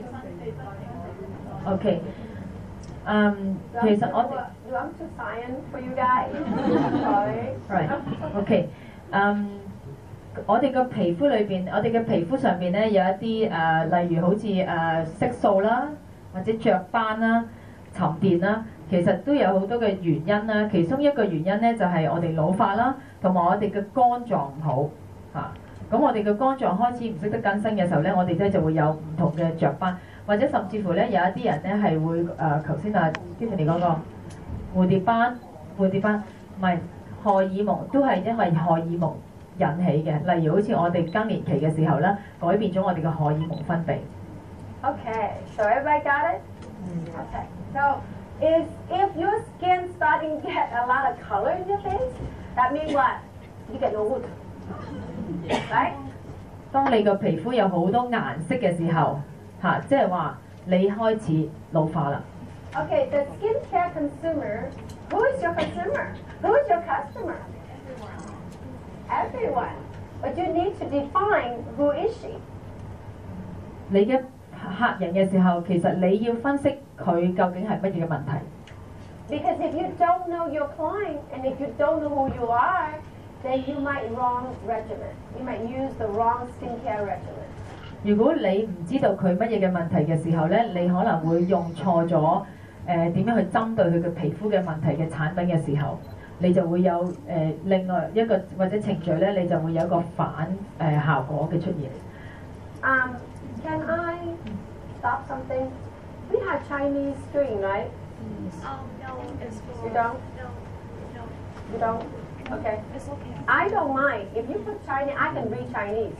OK， 嗯，其實我哋 You want to sign for you guys? Sorry. right OK， 嗯。 我哋嘅皮膚裏邊，我哋嘅皮膚上邊咧有一啲誒、呃，例如好似誒色素啦，或者雀斑啦、沉澱啦，其實都有好多嘅原因啦。其中一個原因咧就係、是、我哋老化啦，同埋我哋嘅肝臟唔好嚇。咁、啊、我哋嘅肝臟開始唔識得更新嘅時候咧，我哋咧就會有唔同嘅雀斑，或者甚至乎咧有一啲人咧係會誒，頭先啊 Tiffany 嗰個蝴蝶斑，蝴蝶斑唔係荷爾蒙，都係因為荷爾蒙引起嘅。例如好似我哋更年期嘅時候咧，改變咗我哋嘅荷爾蒙分泌。 Okay, so everybody got it? Okay. So if if your skin starting to get a lot of color in your face, that means what? You get old, right? 當你個皮膚有好多顏色嘅時候，嚇，即係話你開始老化啦。 Okay, the skincare consumer, who is your consumer? Who is your customer? Everyone. But you need to define who is she. 你嘅客人嘅時候，其實你要分析佢究竟係乜嘢嘅問題。 Because if you don't know your client and if you don't know who you are, then you might wrong regimen. You might use the wrong skincare regimen. 如果你唔知道佢乜嘢嘅問題嘅時候咧，你可能會用錯咗誒點樣去針對佢嘅皮膚嘅問題嘅產品嘅時候，你就會有誒、呃、另外一個或者程序咧，你就會有一個反誒、呃、效果嘅出現。 Um, can I stop something? We have Chinese screen, right? Um, no, it's for... You don't? No, no, You don't? Okay. it's okay. I don't mind. If you put Chinese, I can read Chinese.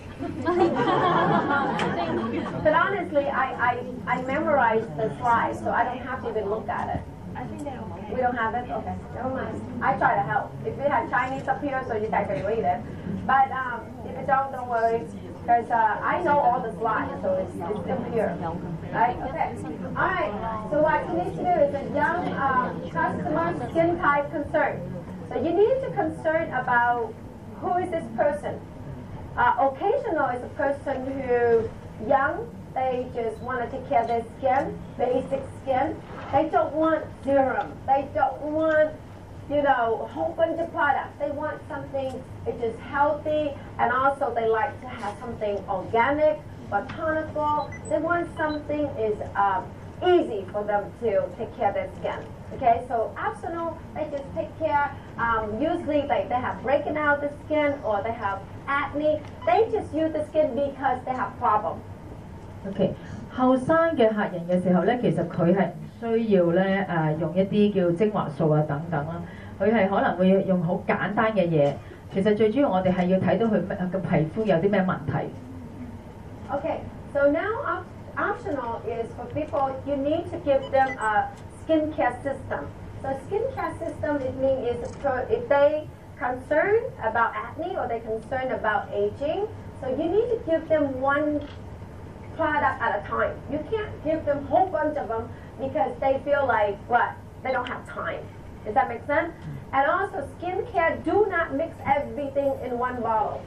But honestly, I, I, I memorized the slides, so I don't have to even look at it. I think they're okay. We don't have it? Okay, never mind. I try to help. If you have Chinese up here, so you guys can read it. But um, if you don't, don't worry. Because uh, I know all the slides, so it's, it's still here. Right? Okay. All right. So what you need to do is a young um, customer skin type concern. So you need to concern about who is this person. Uh, occasional is a person who young, they just want to take care of their skin, basic skin. They don't want serum. They don't want, you know, a whole bunch of products. They want something which is healthy, and also they like to have something organic, botanical. They want something is um, easy for them to take care of their skin. Okay, so optional, they just take care. Um, usually they, they have breaking out the skin or they have acne. They just use the skin because they have problem. OK， 後生嘅客人嘅時候咧，其實佢係唔需要咧誒、呃、用一啲叫精華素啊等等啦，佢係可能會用好簡單嘅嘢。其實最主要我哋係要睇到佢乜嘅皮膚有啲咩問題。 Okay, so now op optional is for people, you need to give them a skincare system. So skincare system, it means is if they concerned about acne or they concerned about aging, so you need to give them one product at a time. You can't give them a whole bunch of them because they feel like, what? They don't have time. Does that make sense? And also, skincare, do not mix everything in one bottle.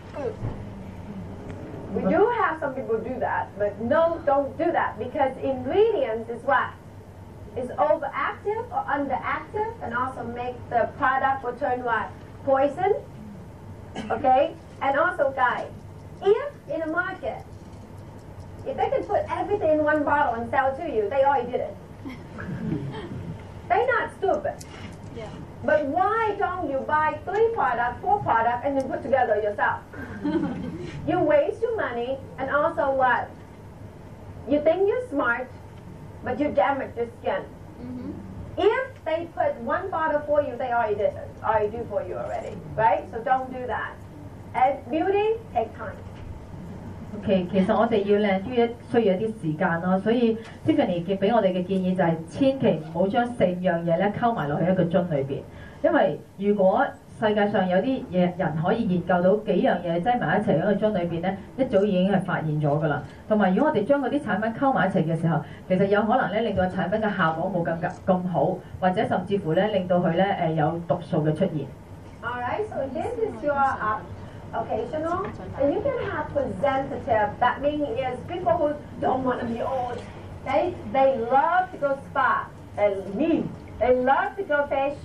We do have some people do that, but no, don't do that because ingredients is what? Is overactive or underactive and also make the product will turn what? Poison. Okay? And also, guys, if in a market, if they can put everything in one bottle and sell to you, they already did it. They're not stupid. Yeah. But why don't you buy three products, four products, and then put together yourself? You waste your money, and also what? You think you're smart, but you damage your skin. Mm-hmm. If they put one bottle for you, they already did it, already do for you already, right? So don't do that. And beauty take time. OK， 其實我哋要靚於一需要一啲時間咯，所以 Tiffany 嘅俾我哋嘅建議就係千祈唔好將四樣嘢咧溝埋落去一個樽裏邊，因為如果世界上有啲嘢人可以研究到幾樣嘢擠埋一齊喺個樽裏邊咧，一早已經係發現咗㗎啦。同埋如果我哋將嗰啲產品溝埋一齊嘅時候，其實有可能咧令到產品嘅效果冇咁咁好，或者甚至乎咧令到佢咧誒有毒素嘅出現。 Alright, so this is your uh, occasional, and you can have presentative. That means is people who don't want to be old. They they love to go spa. They need. They love to go facial.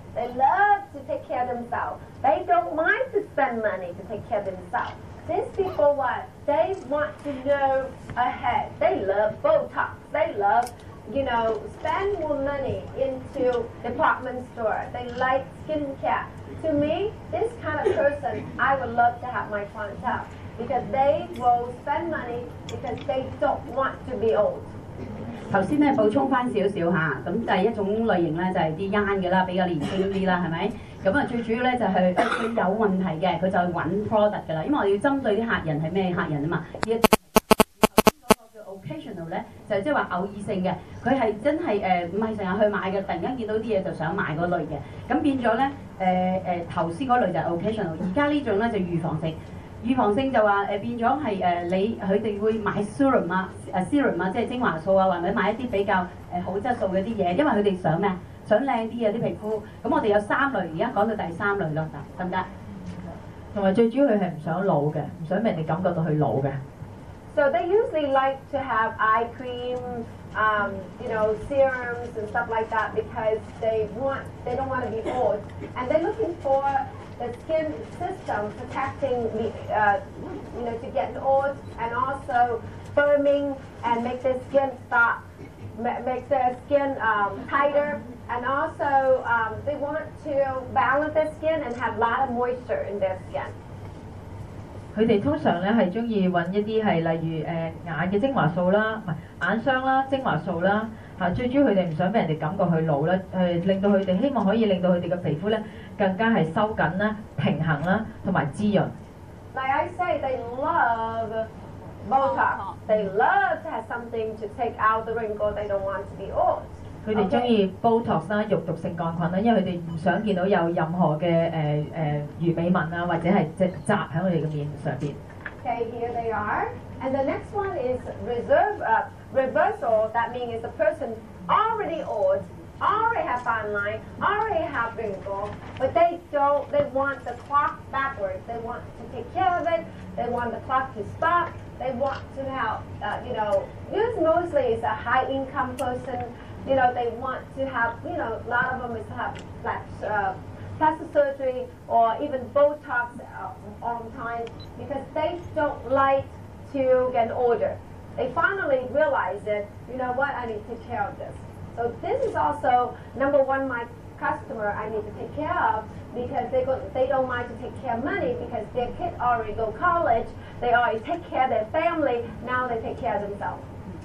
They love to take care of themselves. They don't mind to spend money to take care of themselves. These people, what? They want to know ahead. They love Botox. They love, you know, spend more money into department store. They like skincare. To me, this kind of person, I would love to have my clientele because they will spend money because they don't want to be old. 頭先咧補充翻少少嚇，咁第一種類型咧就係啲 young 嘅啦，比較年輕啲啦，係咪？咁啊最主要咧就係佢有問題嘅，佢就係揾 product 㗎啦，因為我哋要針對啲客人係咩客人啊嘛。而頭先嗰個叫 occasional 咧，就係即係話偶爾性嘅，佢係真係誒唔係成日去買嘅，突然間見到啲嘢就想買嗰類嘅，咁變咗咧誒誒頭先嗰類就係 occasional， 而家呢種咧就預防性。預防性就話誒、呃、變咗係誒你佢哋會買 serum 啊誒 serum 啊，即係精華素啊，或者買一啲比較誒、呃、好質素嘅啲嘢，因為佢哋想咩？想靚啲啊啲皮膚。咁我哋有三類，而家講到第三類咯，得唔得？ 同埋最主要佢係唔想老嘅，唔想俾人哋感覺到佢老嘅。 So they usually like to have eye cream, um, you know, serums and stuff like that because they want they don't want to be old, and they're looking for the skin system protecting the, uh, you know, to get old and also firming and make their skin stop, make their skin um, tighter, and also um, they want to balance their skin and have a lot of moisture in their skin. 佢哋通常咧係中意揾一啲係例如誒、呃、眼嘅精華素啦，唔係眼霜啦、精華素啦嚇。最主要佢哋唔想俾人哋感覺佢老啦，誒、呃、令到佢哋希望可以令到佢哋嘅皮膚咧更加係收緊啦、平衡啦同埋滋潤。 Like I say, they love Botox. They love to have something to take out the wrinkle. They don't want to be old. 佢哋中意 Botox 啦、肉毒性桿菌啦，因為佢哋唔想見到有任何嘅誒誒魚尾紋啊，或者係即係紮喺我哋嘅面上邊。 Okay, here they are. And the next one is reserve, uh, reversal. That means the person already old, already have fine line, already have wrinkle, but they don't, they want the clock backwards. They want to take care of it. They want the clock to stop. They want to have, uh, you know, this mostly is a high income person. You know, they want to have, you know, a lot of them is have like, uh, plastic surgery or even Botox uh, all the time because they don't like to get older. They finally realize that, you know what, I need to take care of this. So this is also, number one, my customer I need to take care of because they, go, they don't mind to take care of money because their kids already go to college, they already take care of their family, now they take care of themselves.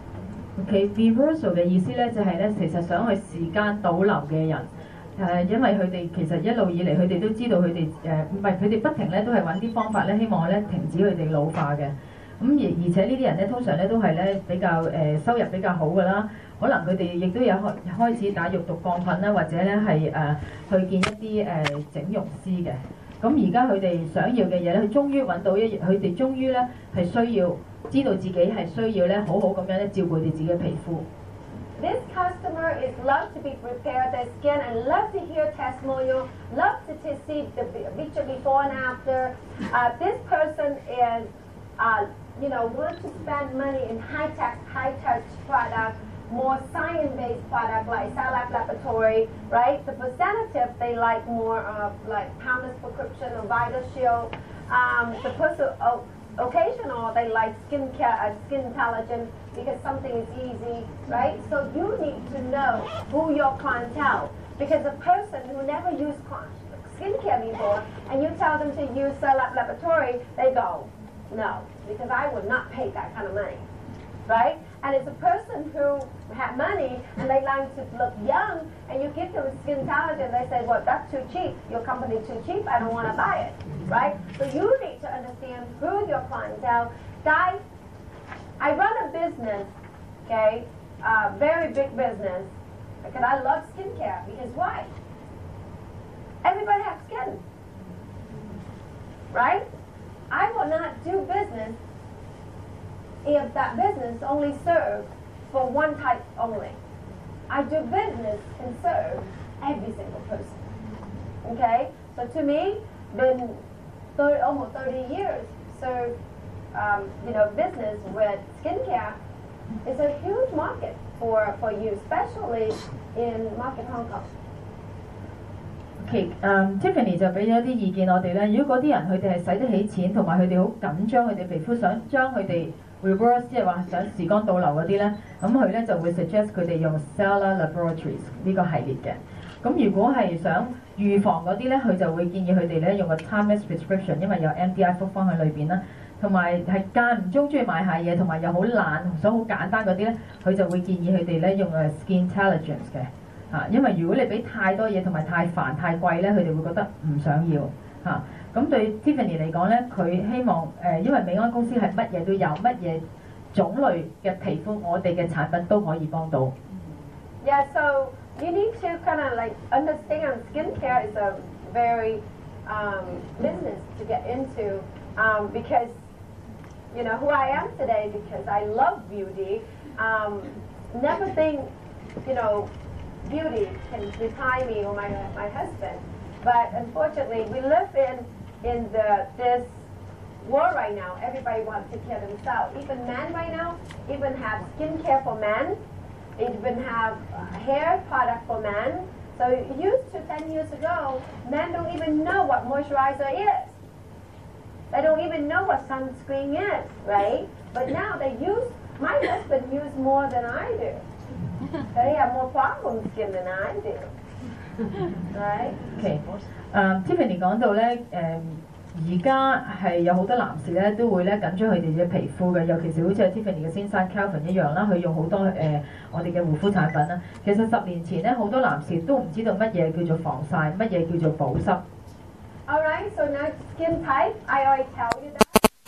OK，reversal 嘅意思咧就係咧，其實想去時間倒流嘅人，誒，因為佢哋其實一路以嚟佢哋都知道佢哋誒，唔係佢哋不停咧都係揾啲方法咧，希望咧停止佢哋老化嘅。咁而而且呢啲人咧通常咧都係咧比較誒收入比較好㗎啦，可能佢哋亦都有開開始打肉毒桿菌啦，或者咧係誒去見一啲誒整容師嘅。咁而家佢哋想要嘅嘢咧，佢終於揾到一，佢哋終於咧係需要。知道自己係需要咧好好咁樣咧照顧佢哋自己嘅皮膚。 This customer is love to be prepared their skin and love to hear testimonial, love to, to see the picture before and after. Uh, this person is, uh, you know, want to spend money in high-tech, high-touch products, more science-based products like Cell Lab Laboratory, right? The representative, they like more of like Thomas prescription or Vital Shield. Um, the person, oh, occasional, they like skincare and skin intelligence because something is easy, right? So you need to know who your clientele, because a person who never used skincare before and you tell them to use Cell Lab Laboratory, they go, no, because I would not pay that kind of money, right? And it's a person who have money and they like to look young and you give them skin intelligence, they say, well, that's too cheap, your company too cheap, I don't want to buy it, right? So you need to understand who your clientele. Guys, I run a business, okay, uh, very big business, because I love skincare, because why? Everybody has skin, right? I will not do business if that business only serves for one type only. I do business and serve every single person. Okay? So to me, been thirty, almost thirty years serve um, you know, business with skincare. It's a huge market for, for you, especially in market Hong Kong. 其誒 Tiffany 就俾咗啲意見我哋咧。如果嗰啲人佢哋係使得起錢，同埋佢哋好緊張佢哋皮膚，想將佢哋 reverse， 即係話想時光倒流嗰啲咧，咁佢咧就會 suggest 佢哋用 Stella Laboratories 呢個系列嘅。咁如果係想預防嗰啲咧，佢就會建議佢哋咧用個 timeless prescription， 因為有 M D I 複方喺裏邊啦，同埋係間唔中中意買下嘢，同埋又好懶，想好簡單嗰啲咧，佢就會建議佢哋咧用誒 Skin Intelligence 嘅。嚇，因為如果你俾太多嘢同埋太煩太貴咧，佢哋會覺得唔想要嚇。咁對 Tiffany 嚟講咧，佢希望誒、呃，因為美安公司係乜嘢都有，乜嘢種類嘅皮膚，我哋嘅產品都可以幫到。 Yeah, so you need to kind of like understand skincare is a very um, business to get into um, because you know who I am today because I love beauty. Um, never think, you know. Beauty can retire me or my my husband, but unfortunately we live in in the this world right now. Everybody wants to take care of themselves. Even men right now even have skincare for men. Even have hair product for men. So used to ten years ago, men don't even know what moisturizer is. They don't even know what sunscreen is, right? But now they use. My husband uses more than I do. They have more problem skin than I do, right? OK， 誒、uh, Tiffany 講到咧，誒而家係有好多男士咧都會咧緊張佢哋嘅皮膚嘅，尤其是好似係 Tiffany 嘅先生 Calvin 一樣啦，佢用好多誒、呃、我哋嘅護膚產品啦。其實十年前咧，好多男士都唔知道乜嘢叫做防曬，乜嘢叫做保濕。 Alright, so now skin type, I already tell you that.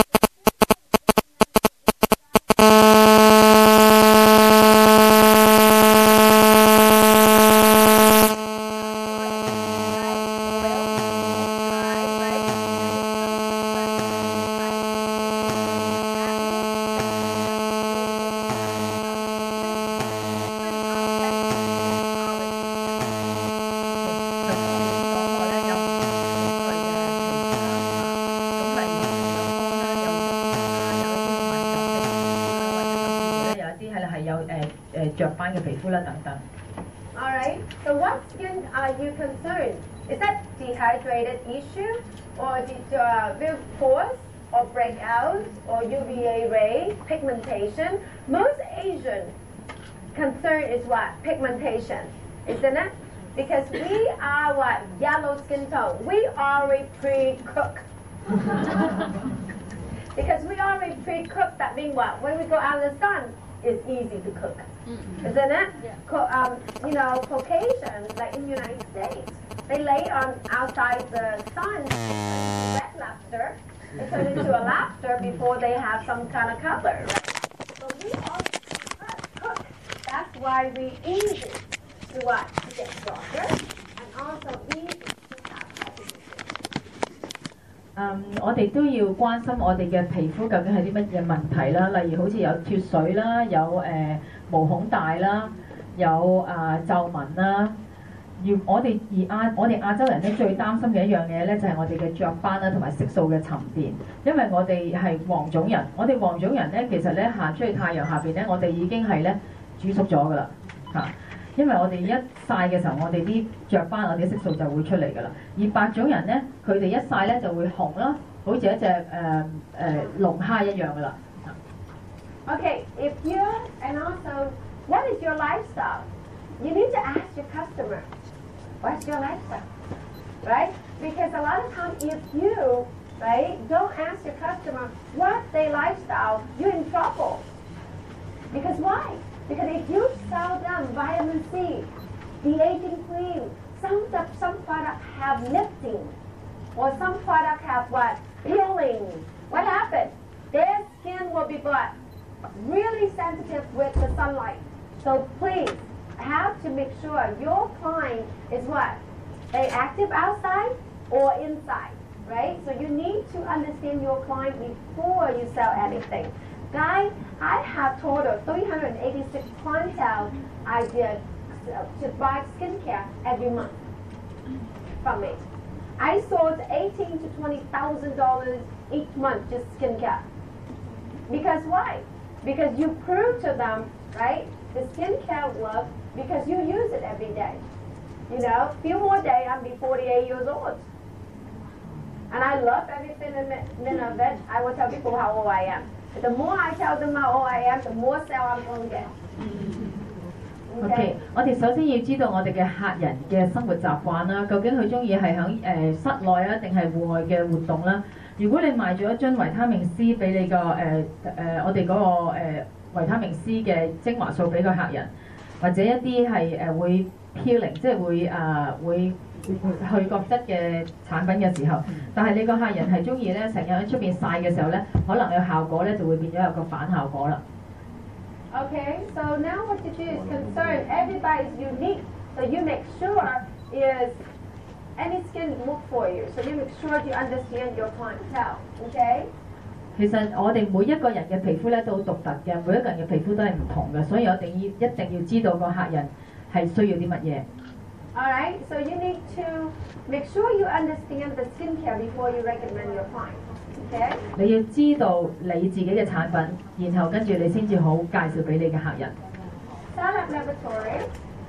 Alright, so what skin are you concerned? Is that dehydrated issue or the uh, pores or breakout or U V A ray, pigmentation? Most Asian concern is what? Pigmentation, isn't it? Because we are what? Yellow skin tone. We already pre-cook. Because we already pre-cooked, that means what? When we go out in the sun, it's easy to cook. Mm-hmm. Isn't it? Yeah. Co- um, you know, Caucasians, like in the United States, they lay on outside the sun, red lobster, they turn into a lobster before they have some kind of color. Right? So we all cook. That's why we easy to what? To get darker and also easy to have pigmentation. 嗯，我哋都要關心我哋嘅皮膚究竟係啲乜嘢問題啦，例如好似有脫水啦，有誒、呃、毛孔大啦，有啊皺紋啦。要我哋而亞我哋亞洲人咧最擔心嘅一樣嘢咧就係、是、我哋嘅雀斑啦，同埋色素嘅沉澱，因為我哋係黃種人，我哋黃種人咧其實咧行出去太陽下邊咧，我哋已經係咧煮熟咗㗎啦嚇。因為我哋一曬嘅時候，我哋啲雀斑、我哋啲色素就會出嚟㗎啦。而白種人咧，佢哋一曬咧就會紅啦，好似一隻誒誒龍蝦一樣㗎啦。 Okay, if you and also, what is your lifestyle? You need to ask your customer, what's your lifestyle, right? Because a lot of times, if you right don't ask your customer what their lifestyle, you're in trouble. Because why? Because if you sell them vitamin C, de-aging cream, some some products have lifting, or some products have what? Peeling. What happens? Their skin will be what? Really sensitive with the sunlight. So please have to make sure your client is what? They active outside or inside, right? So you need to understand your client before you sell anything. Guys, I have total three hundred eighty-six clientele I did to buy skincare every month from me. I sold eighteen to twenty thousand dollars each month just skincare. Because why? Because you prove to them, right, the skincare works because you use it every day. You know, few more days, I'll be forty-eight years old. And I love every minute of it. I will tell people how old I am. But the more I tell them how old I am, the more sale I'm going to get. OK，我哋首先要知道我哋嘅客人嘅生活習慣啦，究竟佢中意係喺誒室內啊，定係戶外嘅活動啦？如果你賣咗一樽維他命 C 俾你個誒誒我哋嗰、個誒、呃、維他命 C 嘅精華素俾個客人，或者一啲係誒會 peeling， 即係會誒、呃、會去角質嘅產品嘅時候，但係你個客人係中意咧成日喺出邊曬嘅時候咧，可能個效果咧就會變咗有個反效果啦。 Okay, so now what you do is concern everybody's unique. So you make sure is any skin work for you. So you make sure you understand your clientele. Okay? 其實我哋每一個人嘅皮膚咧都好獨特嘅，每一個人嘅皮膚都係唔同嘅，所以我哋要一定要知道個客人係需要啲乜嘢。 Alright, so you need to make sure you understand the skincare before you recommend your client. Okay? 你要知道你自己嘅產品，然後跟住你先至好介紹俾你嘅客人。 Startup Laboratory.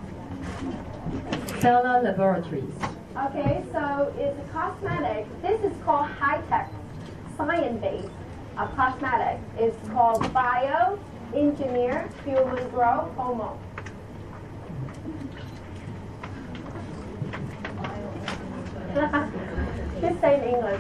Stellar Laboratories. Okay, so it's a cosmetic. This is called high-tech, science-based uh, cosmetic. It's called Bio-Engineer Human Growth Hormone. Just say in English.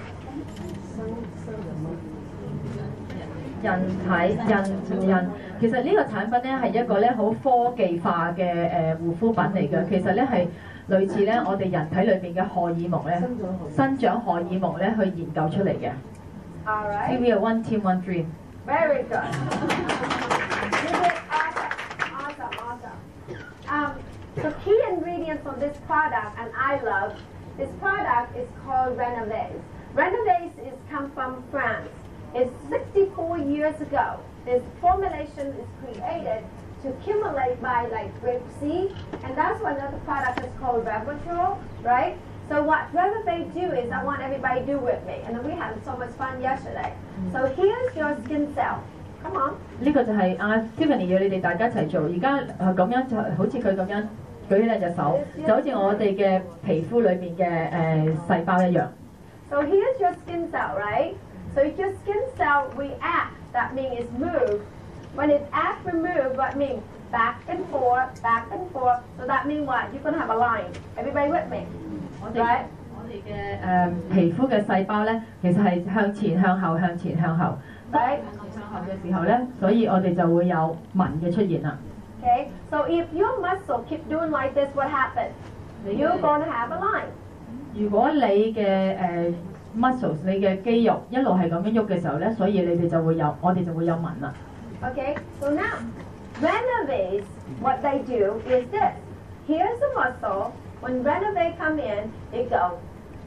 人體人人其實呢個產品咧係一個咧好科技化嘅誒、呃、護膚品嚟嘅，其實咧係類似咧我哋人體裏邊嘅荷爾蒙咧生長荷爾蒙咧去研究出嚟嘅。 All right. Give me a one team one dream. Very good. You did awesome, awesome, awesome. Um, so key ingredients of this product, and I love this product, is called Renovase. Renovase is come from France. It's sixty-four years ago. This formulation is created to accumulate by like grapeseed, and that's why another product is called Revotrol, right? So what Renovase do is, I want everybody to do with me, and then we had so much fun yesterday. So here's your skin cell. Come on. 呢個就係阿 Tiffany 要你哋大家一齊做，而家誒咁樣就好似佢咁樣舉起兩隻手，就好似我哋嘅皮膚裏面嘅誒細胞一樣。 So here's your skin cell, right? So if your skin cell react, that means it's moved. When it act remove, what means back and forth, back and forth. So that means what? You're gonna have a line. Everybody with me? 我哋我哋嘅誒皮膚嘅細胞咧，其實係向前向後向前向後。 Right? 向後嘅時候咧，所以我哋就會有紋嘅出現啦。 Okay? So if your muscle keep doing like this, what happens? You're gonna have a line. 如果你嘅誒 muscles 你嘅肌肉一路係咁樣喐嘅時候咧，所以你哋就會有，我哋就會有紋啦。 Okay? So now, Renovase, what they do is this. Here's the muscle. When Renovate come in, it goes.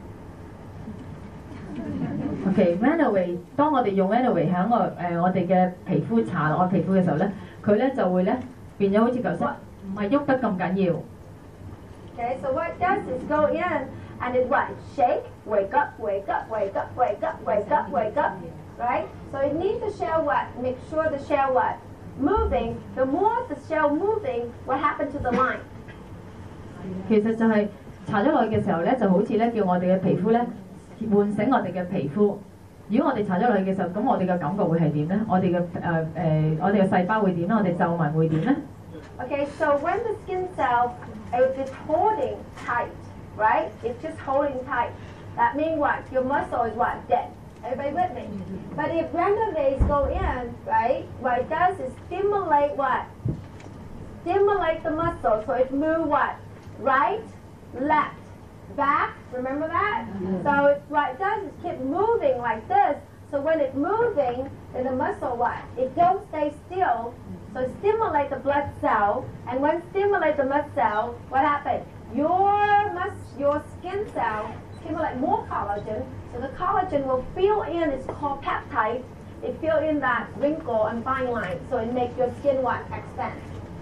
OK，Renovate， 當我哋用 Renovate 喺我誒我哋嘅皮膚搽落我皮膚嘅時候咧，佢咧就會咧變咗好似頭先唔係喐得咁緊要。 Okay, so what it does is go in and it what? Shake, wake up, wake up, wake up, wake up, wake up, wake up, right? So it needs the shell what? Make sure the shell what? Moving. The more the shell moving, what happened to the line? 其實就係搽咗落去嘅時候咧，就好似咧叫我哋嘅皮膚咧喚醒我哋嘅皮膚。如果我哋搽咗落去嘅時候，咁我哋嘅感覺會係點咧？我哋嘅誒誒，我哋嘅細胞會點咧？我哋皺紋會點咧？ Okay, so when the skin cell is just holding tight, right? It's just holding tight. That means what? Your muscle is what? Dead. Everybody with me? But if Renovase go in, right? What it does is stimulate what? Stimulate the muscle so it move what? Right, left, back. Remember that? So it's what it does is keep moving like this. So when it's moving, then the muscle what? It don't stay still. So stimulate the blood cell, and when stimulate the blood cell, what happens? Your mus your skin cell stimulate more collagen, so the collagen will fill in. It's called peptide. It fill in that wrinkle and fine line, so it makes your skin what? Expand.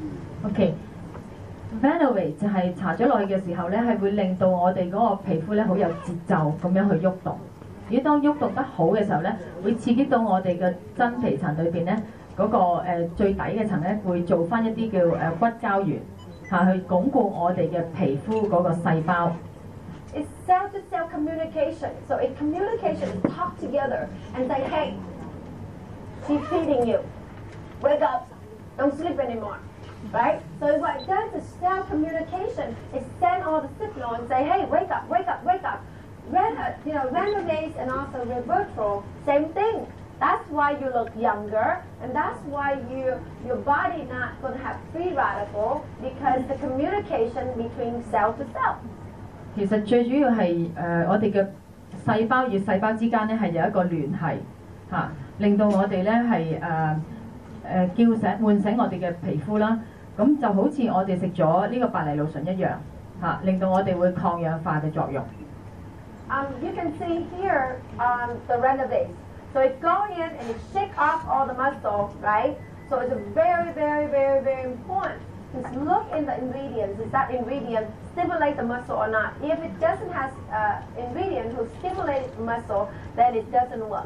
OK。Renovate 就係搽咗落去嘅時候咧，係會令到我哋嗰個皮膚咧好有節奏咁樣去喐動。如果當喐動得好嘅時候咧，會刺激到我哋嘅真皮層裏邊咧嗰個誒最底嘅層咧，會做翻一啲叫誒骨膠原。 嚇去鞏固我哋嘅皮膚嗰個細胞。 It's cell-to-cell communication. So in communication, we talk together and say, hey, she's feeding you. Wake up. Don't sleep anymore. Right? So what it does is cell communication. It send all the signal and say, hey, wake up, wake up, wake up. Ren, you know, Renovase and also Revertral, same thing. That's why you look younger, and that's why you, your body not going to have free radical because the communication between cell to cell. 其實最主要係誒、呃、我哋嘅細胞與細胞之間咧係有一個聯繫嚇、啊，令到我哋咧係誒誒叫醒喚醒我哋嘅皮膚啦。咁就好似我哋食咗呢個白藜蘆醇一樣嚇、啊，令到我哋會抗氧化嘅作用。 Um, you can see here um, the Renovase. So it go in and it shake off all the muscle, right? So it's a very, very, very, very important. Just look in the ingredients. Is that ingredient stimulate the muscle or not? If it doesn't have uh, ingredient to stimulate the muscle, then it doesn't work.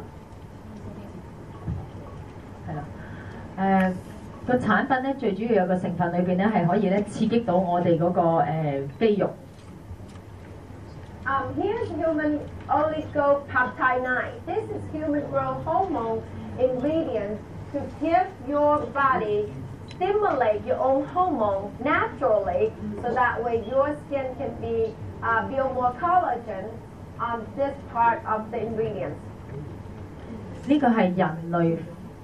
係啦，誒個產品咧最主要有個成分裏邊咧係可以咧刺激到我哋嗰、個、呃、肌肉。 Um, here's human oligopeptide nine. This is human growth hormone ingredient to give your body stimulate your own hormone naturally, so that way your skin can be uh, build more collagen on this part of the ingredients. 呢個係人類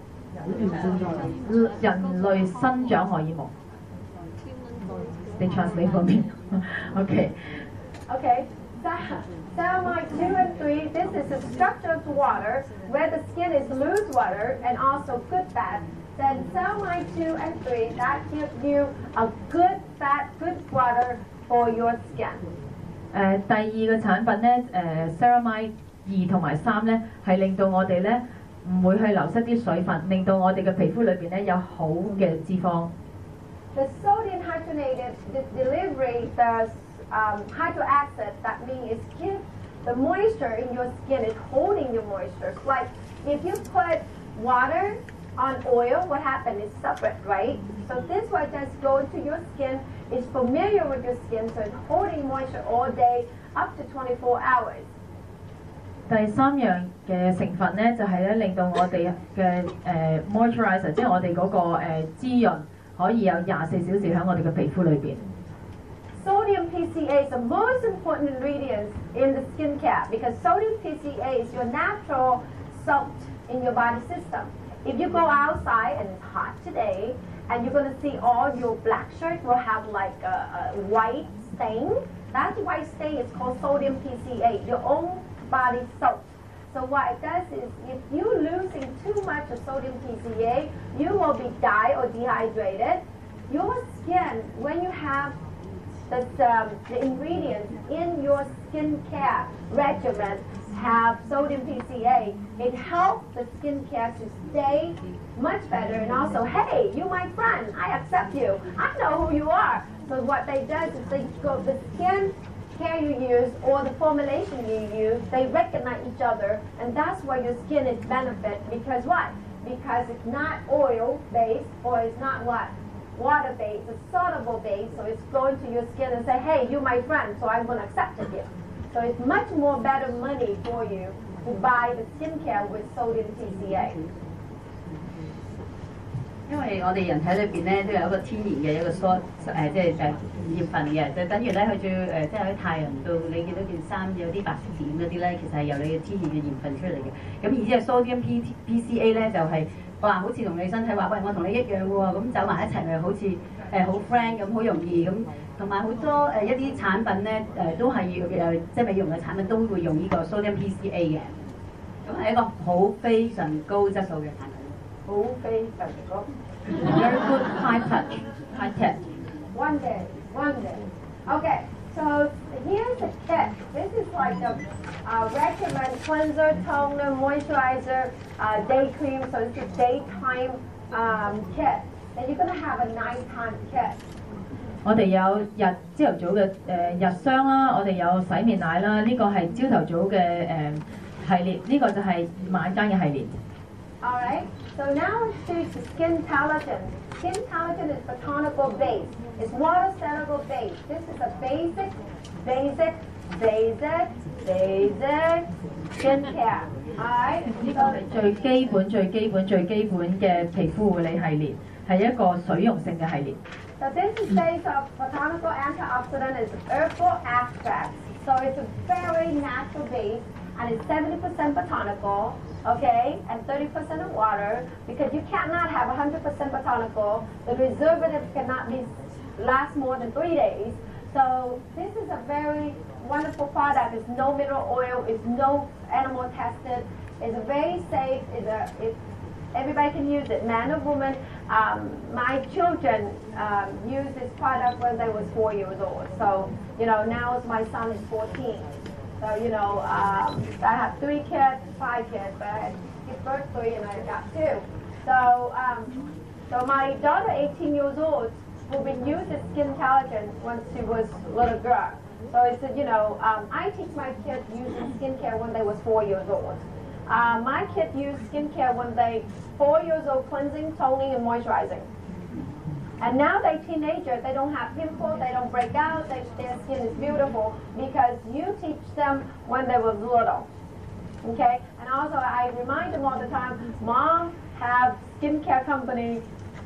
人類生長荷爾蒙。你 translate for me. Okay. Okay. Ceramide two and three, this is a structured water where the skin is loose water and also good fat. Then ceramide two and three, that gives you a good fat, good water for your skin. 誒、呃、第二個產品咧，誒 ceramide 二同埋三咧，係令到我哋咧唔會去流失啲水分，令到我哋嘅皮膚裏邊咧有好嘅脂肪。 The sodium hydrogenated the delivery, the um, hydroacid, that means it's keep the moisture in your skin, is holding the moisture. It's like if you put water on oil, what happens is separate, right? So this one just go into your skin, is familiar with your skin, so it's holding moisture all day up to twenty-four hours. 第三樣嘅成分咧，就係、是、咧令到我哋嘅誒 moisturizer， 即係我哋嗰、那個、呃、滋潤，可以有廿四小時喺我哋嘅皮膚裏邊。 Sodium P C A is the most important ingredient in the skincare because sodium P C A is your natural salt in your body system. If you go outside and it's hot today, and you're going to see all your black shirts will have like a, a white stain. That white stain is called sodium P C A, your own body salt. So what it does is if you're losing too much of sodium P C A, you will be dry or dehydrated. Your skin, when you have the, um, the ingredients in your skincare regimen have sodium P C A, it helps the skincare to stay much better. And also, hey, you my friend, I accept you. I know who you are. So what they do is they go the skin care you use or the formulation you use, they recognize each other, and that's why your skin is benefit. Because what? Because it's not oil based or it's not what? Water based, it's soluble based, so it's going to your skin and say, hey, you're my friend, so I'm going to accept you. So it's much more better money for you to buy the skincare with sodium P C A. 因為我哋人體裏邊咧都有一個天然嘅一個疏誒，即係誒鹽分嘅，就等於咧佢最誒即係喺太陽度你見到件衫有啲白點嗰啲咧，其實係由你嘅天然嘅鹽分出嚟嘅。咁而且 sodium P P C A 咧就係、是、話好似同你身體話，喂我同你一樣嘅喎，咁走埋一齊咪好似誒好 friend 咁，好容易咁。同埋好多誒、呃、一啲產品咧誒、呃、都係要誒即係美容嘅產品都會用呢個 sodium P C A 嘅，咁係一個好非常高質素嘅產品。 Okay, Very good high touch, high tech. One day, one day. Okay, so here's the kit. This is like a uh, regimen cleanser, toner, moisturizer, uh, day cream. So it's a daytime um, kit. And you're going to have a nighttime kit. 我哋有日朝頭早嘅誒、呃、日霜啦，我哋有洗面奶啦，呢、這個係朝頭早嘅誒、呃、系列，呢、這個就係晚間嘅系列。 All right. So now let's choose the skin collagen. Skin collagen is botanical base. It's water soluble base. This is a basic, basic, basic, basic skincare. All right. 呢個係最基本、最基本、最基本嘅皮膚護理系列，係一個水溶性嘅系列。 So this is based of botanical antioxidant is herbal extracts. So it's a very natural base and it's seventy percent botanical, okay, and thirty percent of water because you cannot have one hundred percent botanical. The preservative cannot be last more than three days. So this is a very wonderful product. It's no mineral oil. It's no animal tested. It's very safe. It's a, it, everybody can use it, man or woman. Um, my children um, used this product when they was four years old. So, you know, now my son is fourteen. So, you know, um, I have three kids, five kids, but I had give birth three and I got two. So, um, so my daughter, eighteen years old, who been using skin collagen when she was a little girl. So it's, a, you know, um, I teach my kids using skincare when they was four years old. Uh, my kids use skincare when they four years old, cleansing, toning, and moisturizing. And now they're teenagers. They don't have pimples. They don't break out. They, their skin is beautiful because you teach them when they were little. Okay? And also, I remind them all the time, Mom have skincare company.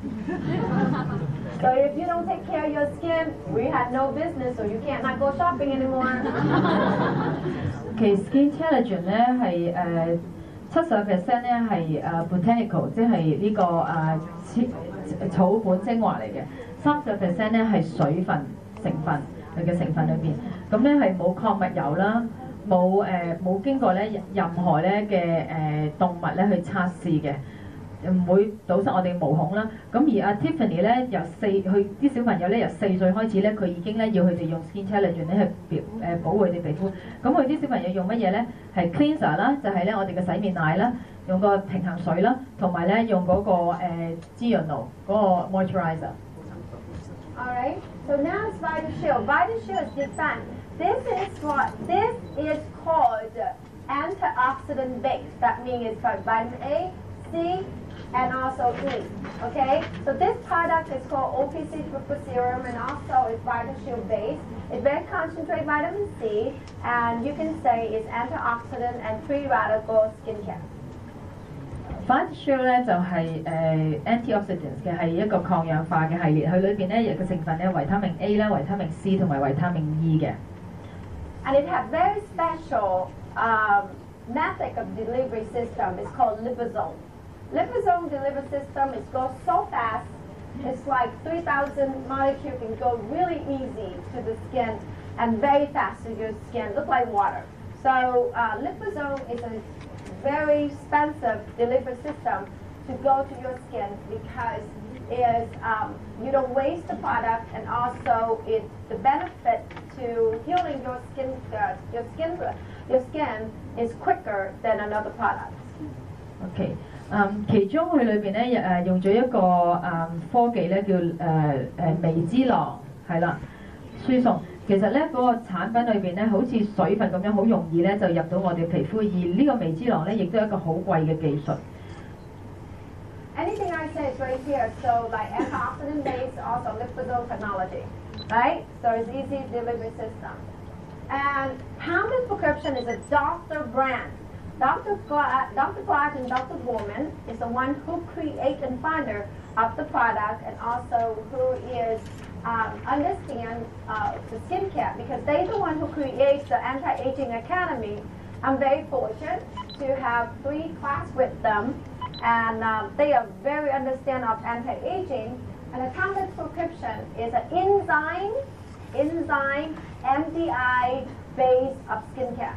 So if you don't take care of your skin, we have no business, so you can't not go shopping anymore. 其實 Skin Intelligent 咧係誒七十 percent 咧係誒 botanical， 即係呢、這個誒草本精華嚟嘅，三十 percent 咧係水分成分佢嘅成分裏邊，咁咧係冇礦物油啦，冇誒冇經過咧任何咧嘅誒動物咧去測試嘅。唔會堵塞我哋毛孔啦。咁而阿 Tiffany 咧由四佢啲小朋友咧由四歲開始咧，佢已經咧要佢哋用 Skin Intelligent 咧去誒保護佢哋皮膚。咁佢啲小朋友用乜嘢咧？係 cleanser 啦，就係咧我哋嘅洗面奶啦，用個平衡水啦，同埋咧用嗰、那個誒滋潤露嗰個 moisturizer。 Alright, so now it's VitaShield. VitaShield is different. This is what this is called antioxidant base. That means it's got vitamin A, C, and also E. Okay, so this product is called O P C Triple Serum, and also it's VitaShield base. It's very concentrated vitamin C, and you can say it's antioxidant and free radical skincare. VitaShield 咧就係、誒、antioxidants 嘅係一個抗氧化嘅系列，佢裏邊咧有個成分咧維他命 A 啦、維他命 C 同埋維他命 E 嘅。 And it has very special um, method of delivery system. It's called liposome. Liposome delivery system is goes so fast. It's like three thousand molecules can go really easy to the skin and very fast to your skin, look like water. So uh, liposome is a very expensive delivery system to go to your skin because is um, you don't waste the product, and also it the benefit to healing your skin uh, your skin your skin is quicker than another product. OK。嗯，其中佢裏邊咧誒用咗一個誒、嗯、科技咧叫誒誒微脂囊，係啦，輸送。其實咧嗰、那個產品裏邊咧好似水分咁樣，好容易咧就入到我哋皮膚。而呢個微脂囊咧亦都係一個好貴嘅技術。 Anything I say is right here. So like antioxidant based, also liposome technology, right? So it's easy delivery system. And Thomas Prescription is a doctor brand. Doctor Clark, Doctor Clark and Doctor Borman is the one who create and founder of the product, and also who is um, understand uh, the skincare, because they're the one who creates the Anti-Aging Academy. I'm very fortunate to have three class with them, and um, they are very understand of anti-aging. And the Thomas Prescription is an enzyme, enzyme M D I base of skincare.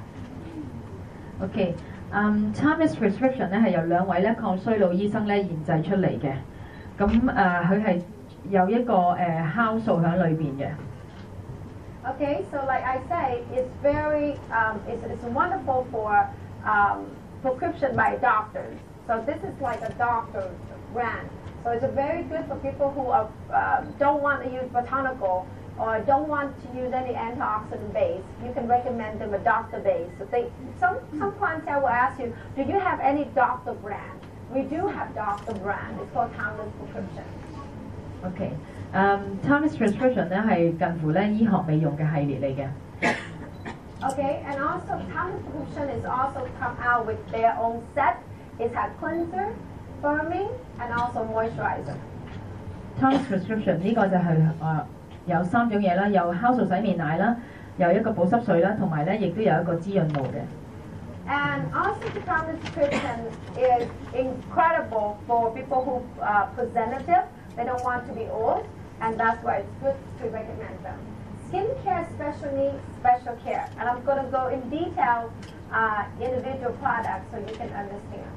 OK， 嗯 ，Thomas Prescription 咧係由兩位咧抗衰老醫生咧研製出嚟嘅，咁誒佢係有一個誒酵素喺裏邊嘅。 Okay, so like I say, it's very, um, it's, it's wonderful for um, prescription by doctors. So this is like a doctor brand. So it's very good for people who are, uh, don't want to use botanical or don't want to use any antioxidant base. You can recommend them a doctor base. So they, some, some clients will ask you, do you have any doctor brand? we do have doctor brand. It's called Timeless Prescription. OK，誒、um,，Timeless Prescription 咧係近乎咧醫學美容嘅系列嚟嘅。 Okay, and also Timeless Prescription is also come out with their own set. It has cleanser, firming, and also moisturizer. Timeless Prescription 呢個就係、是、誒、呃、有三種嘢啦，有酵素洗面奶啦，有一個保濕水啦，同埋咧亦都有一個滋潤露嘅。 And also the Timeless Prescription is incredible for people who are presentative. They don't want to be old, and that's why it's good to recommend them. Skincare special needs, special care. And I'm going to go in detail uh, individual products so you can understand.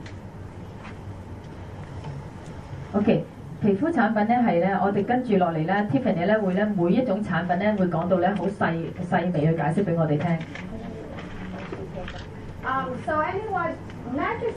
OK， 皮膚產品咧係咧，我哋跟住落嚟咧 ，Tiffany 咧會咧每一種產品咧會講到咧好細細微去解釋俾我哋聽。 Um, so anyway, Magic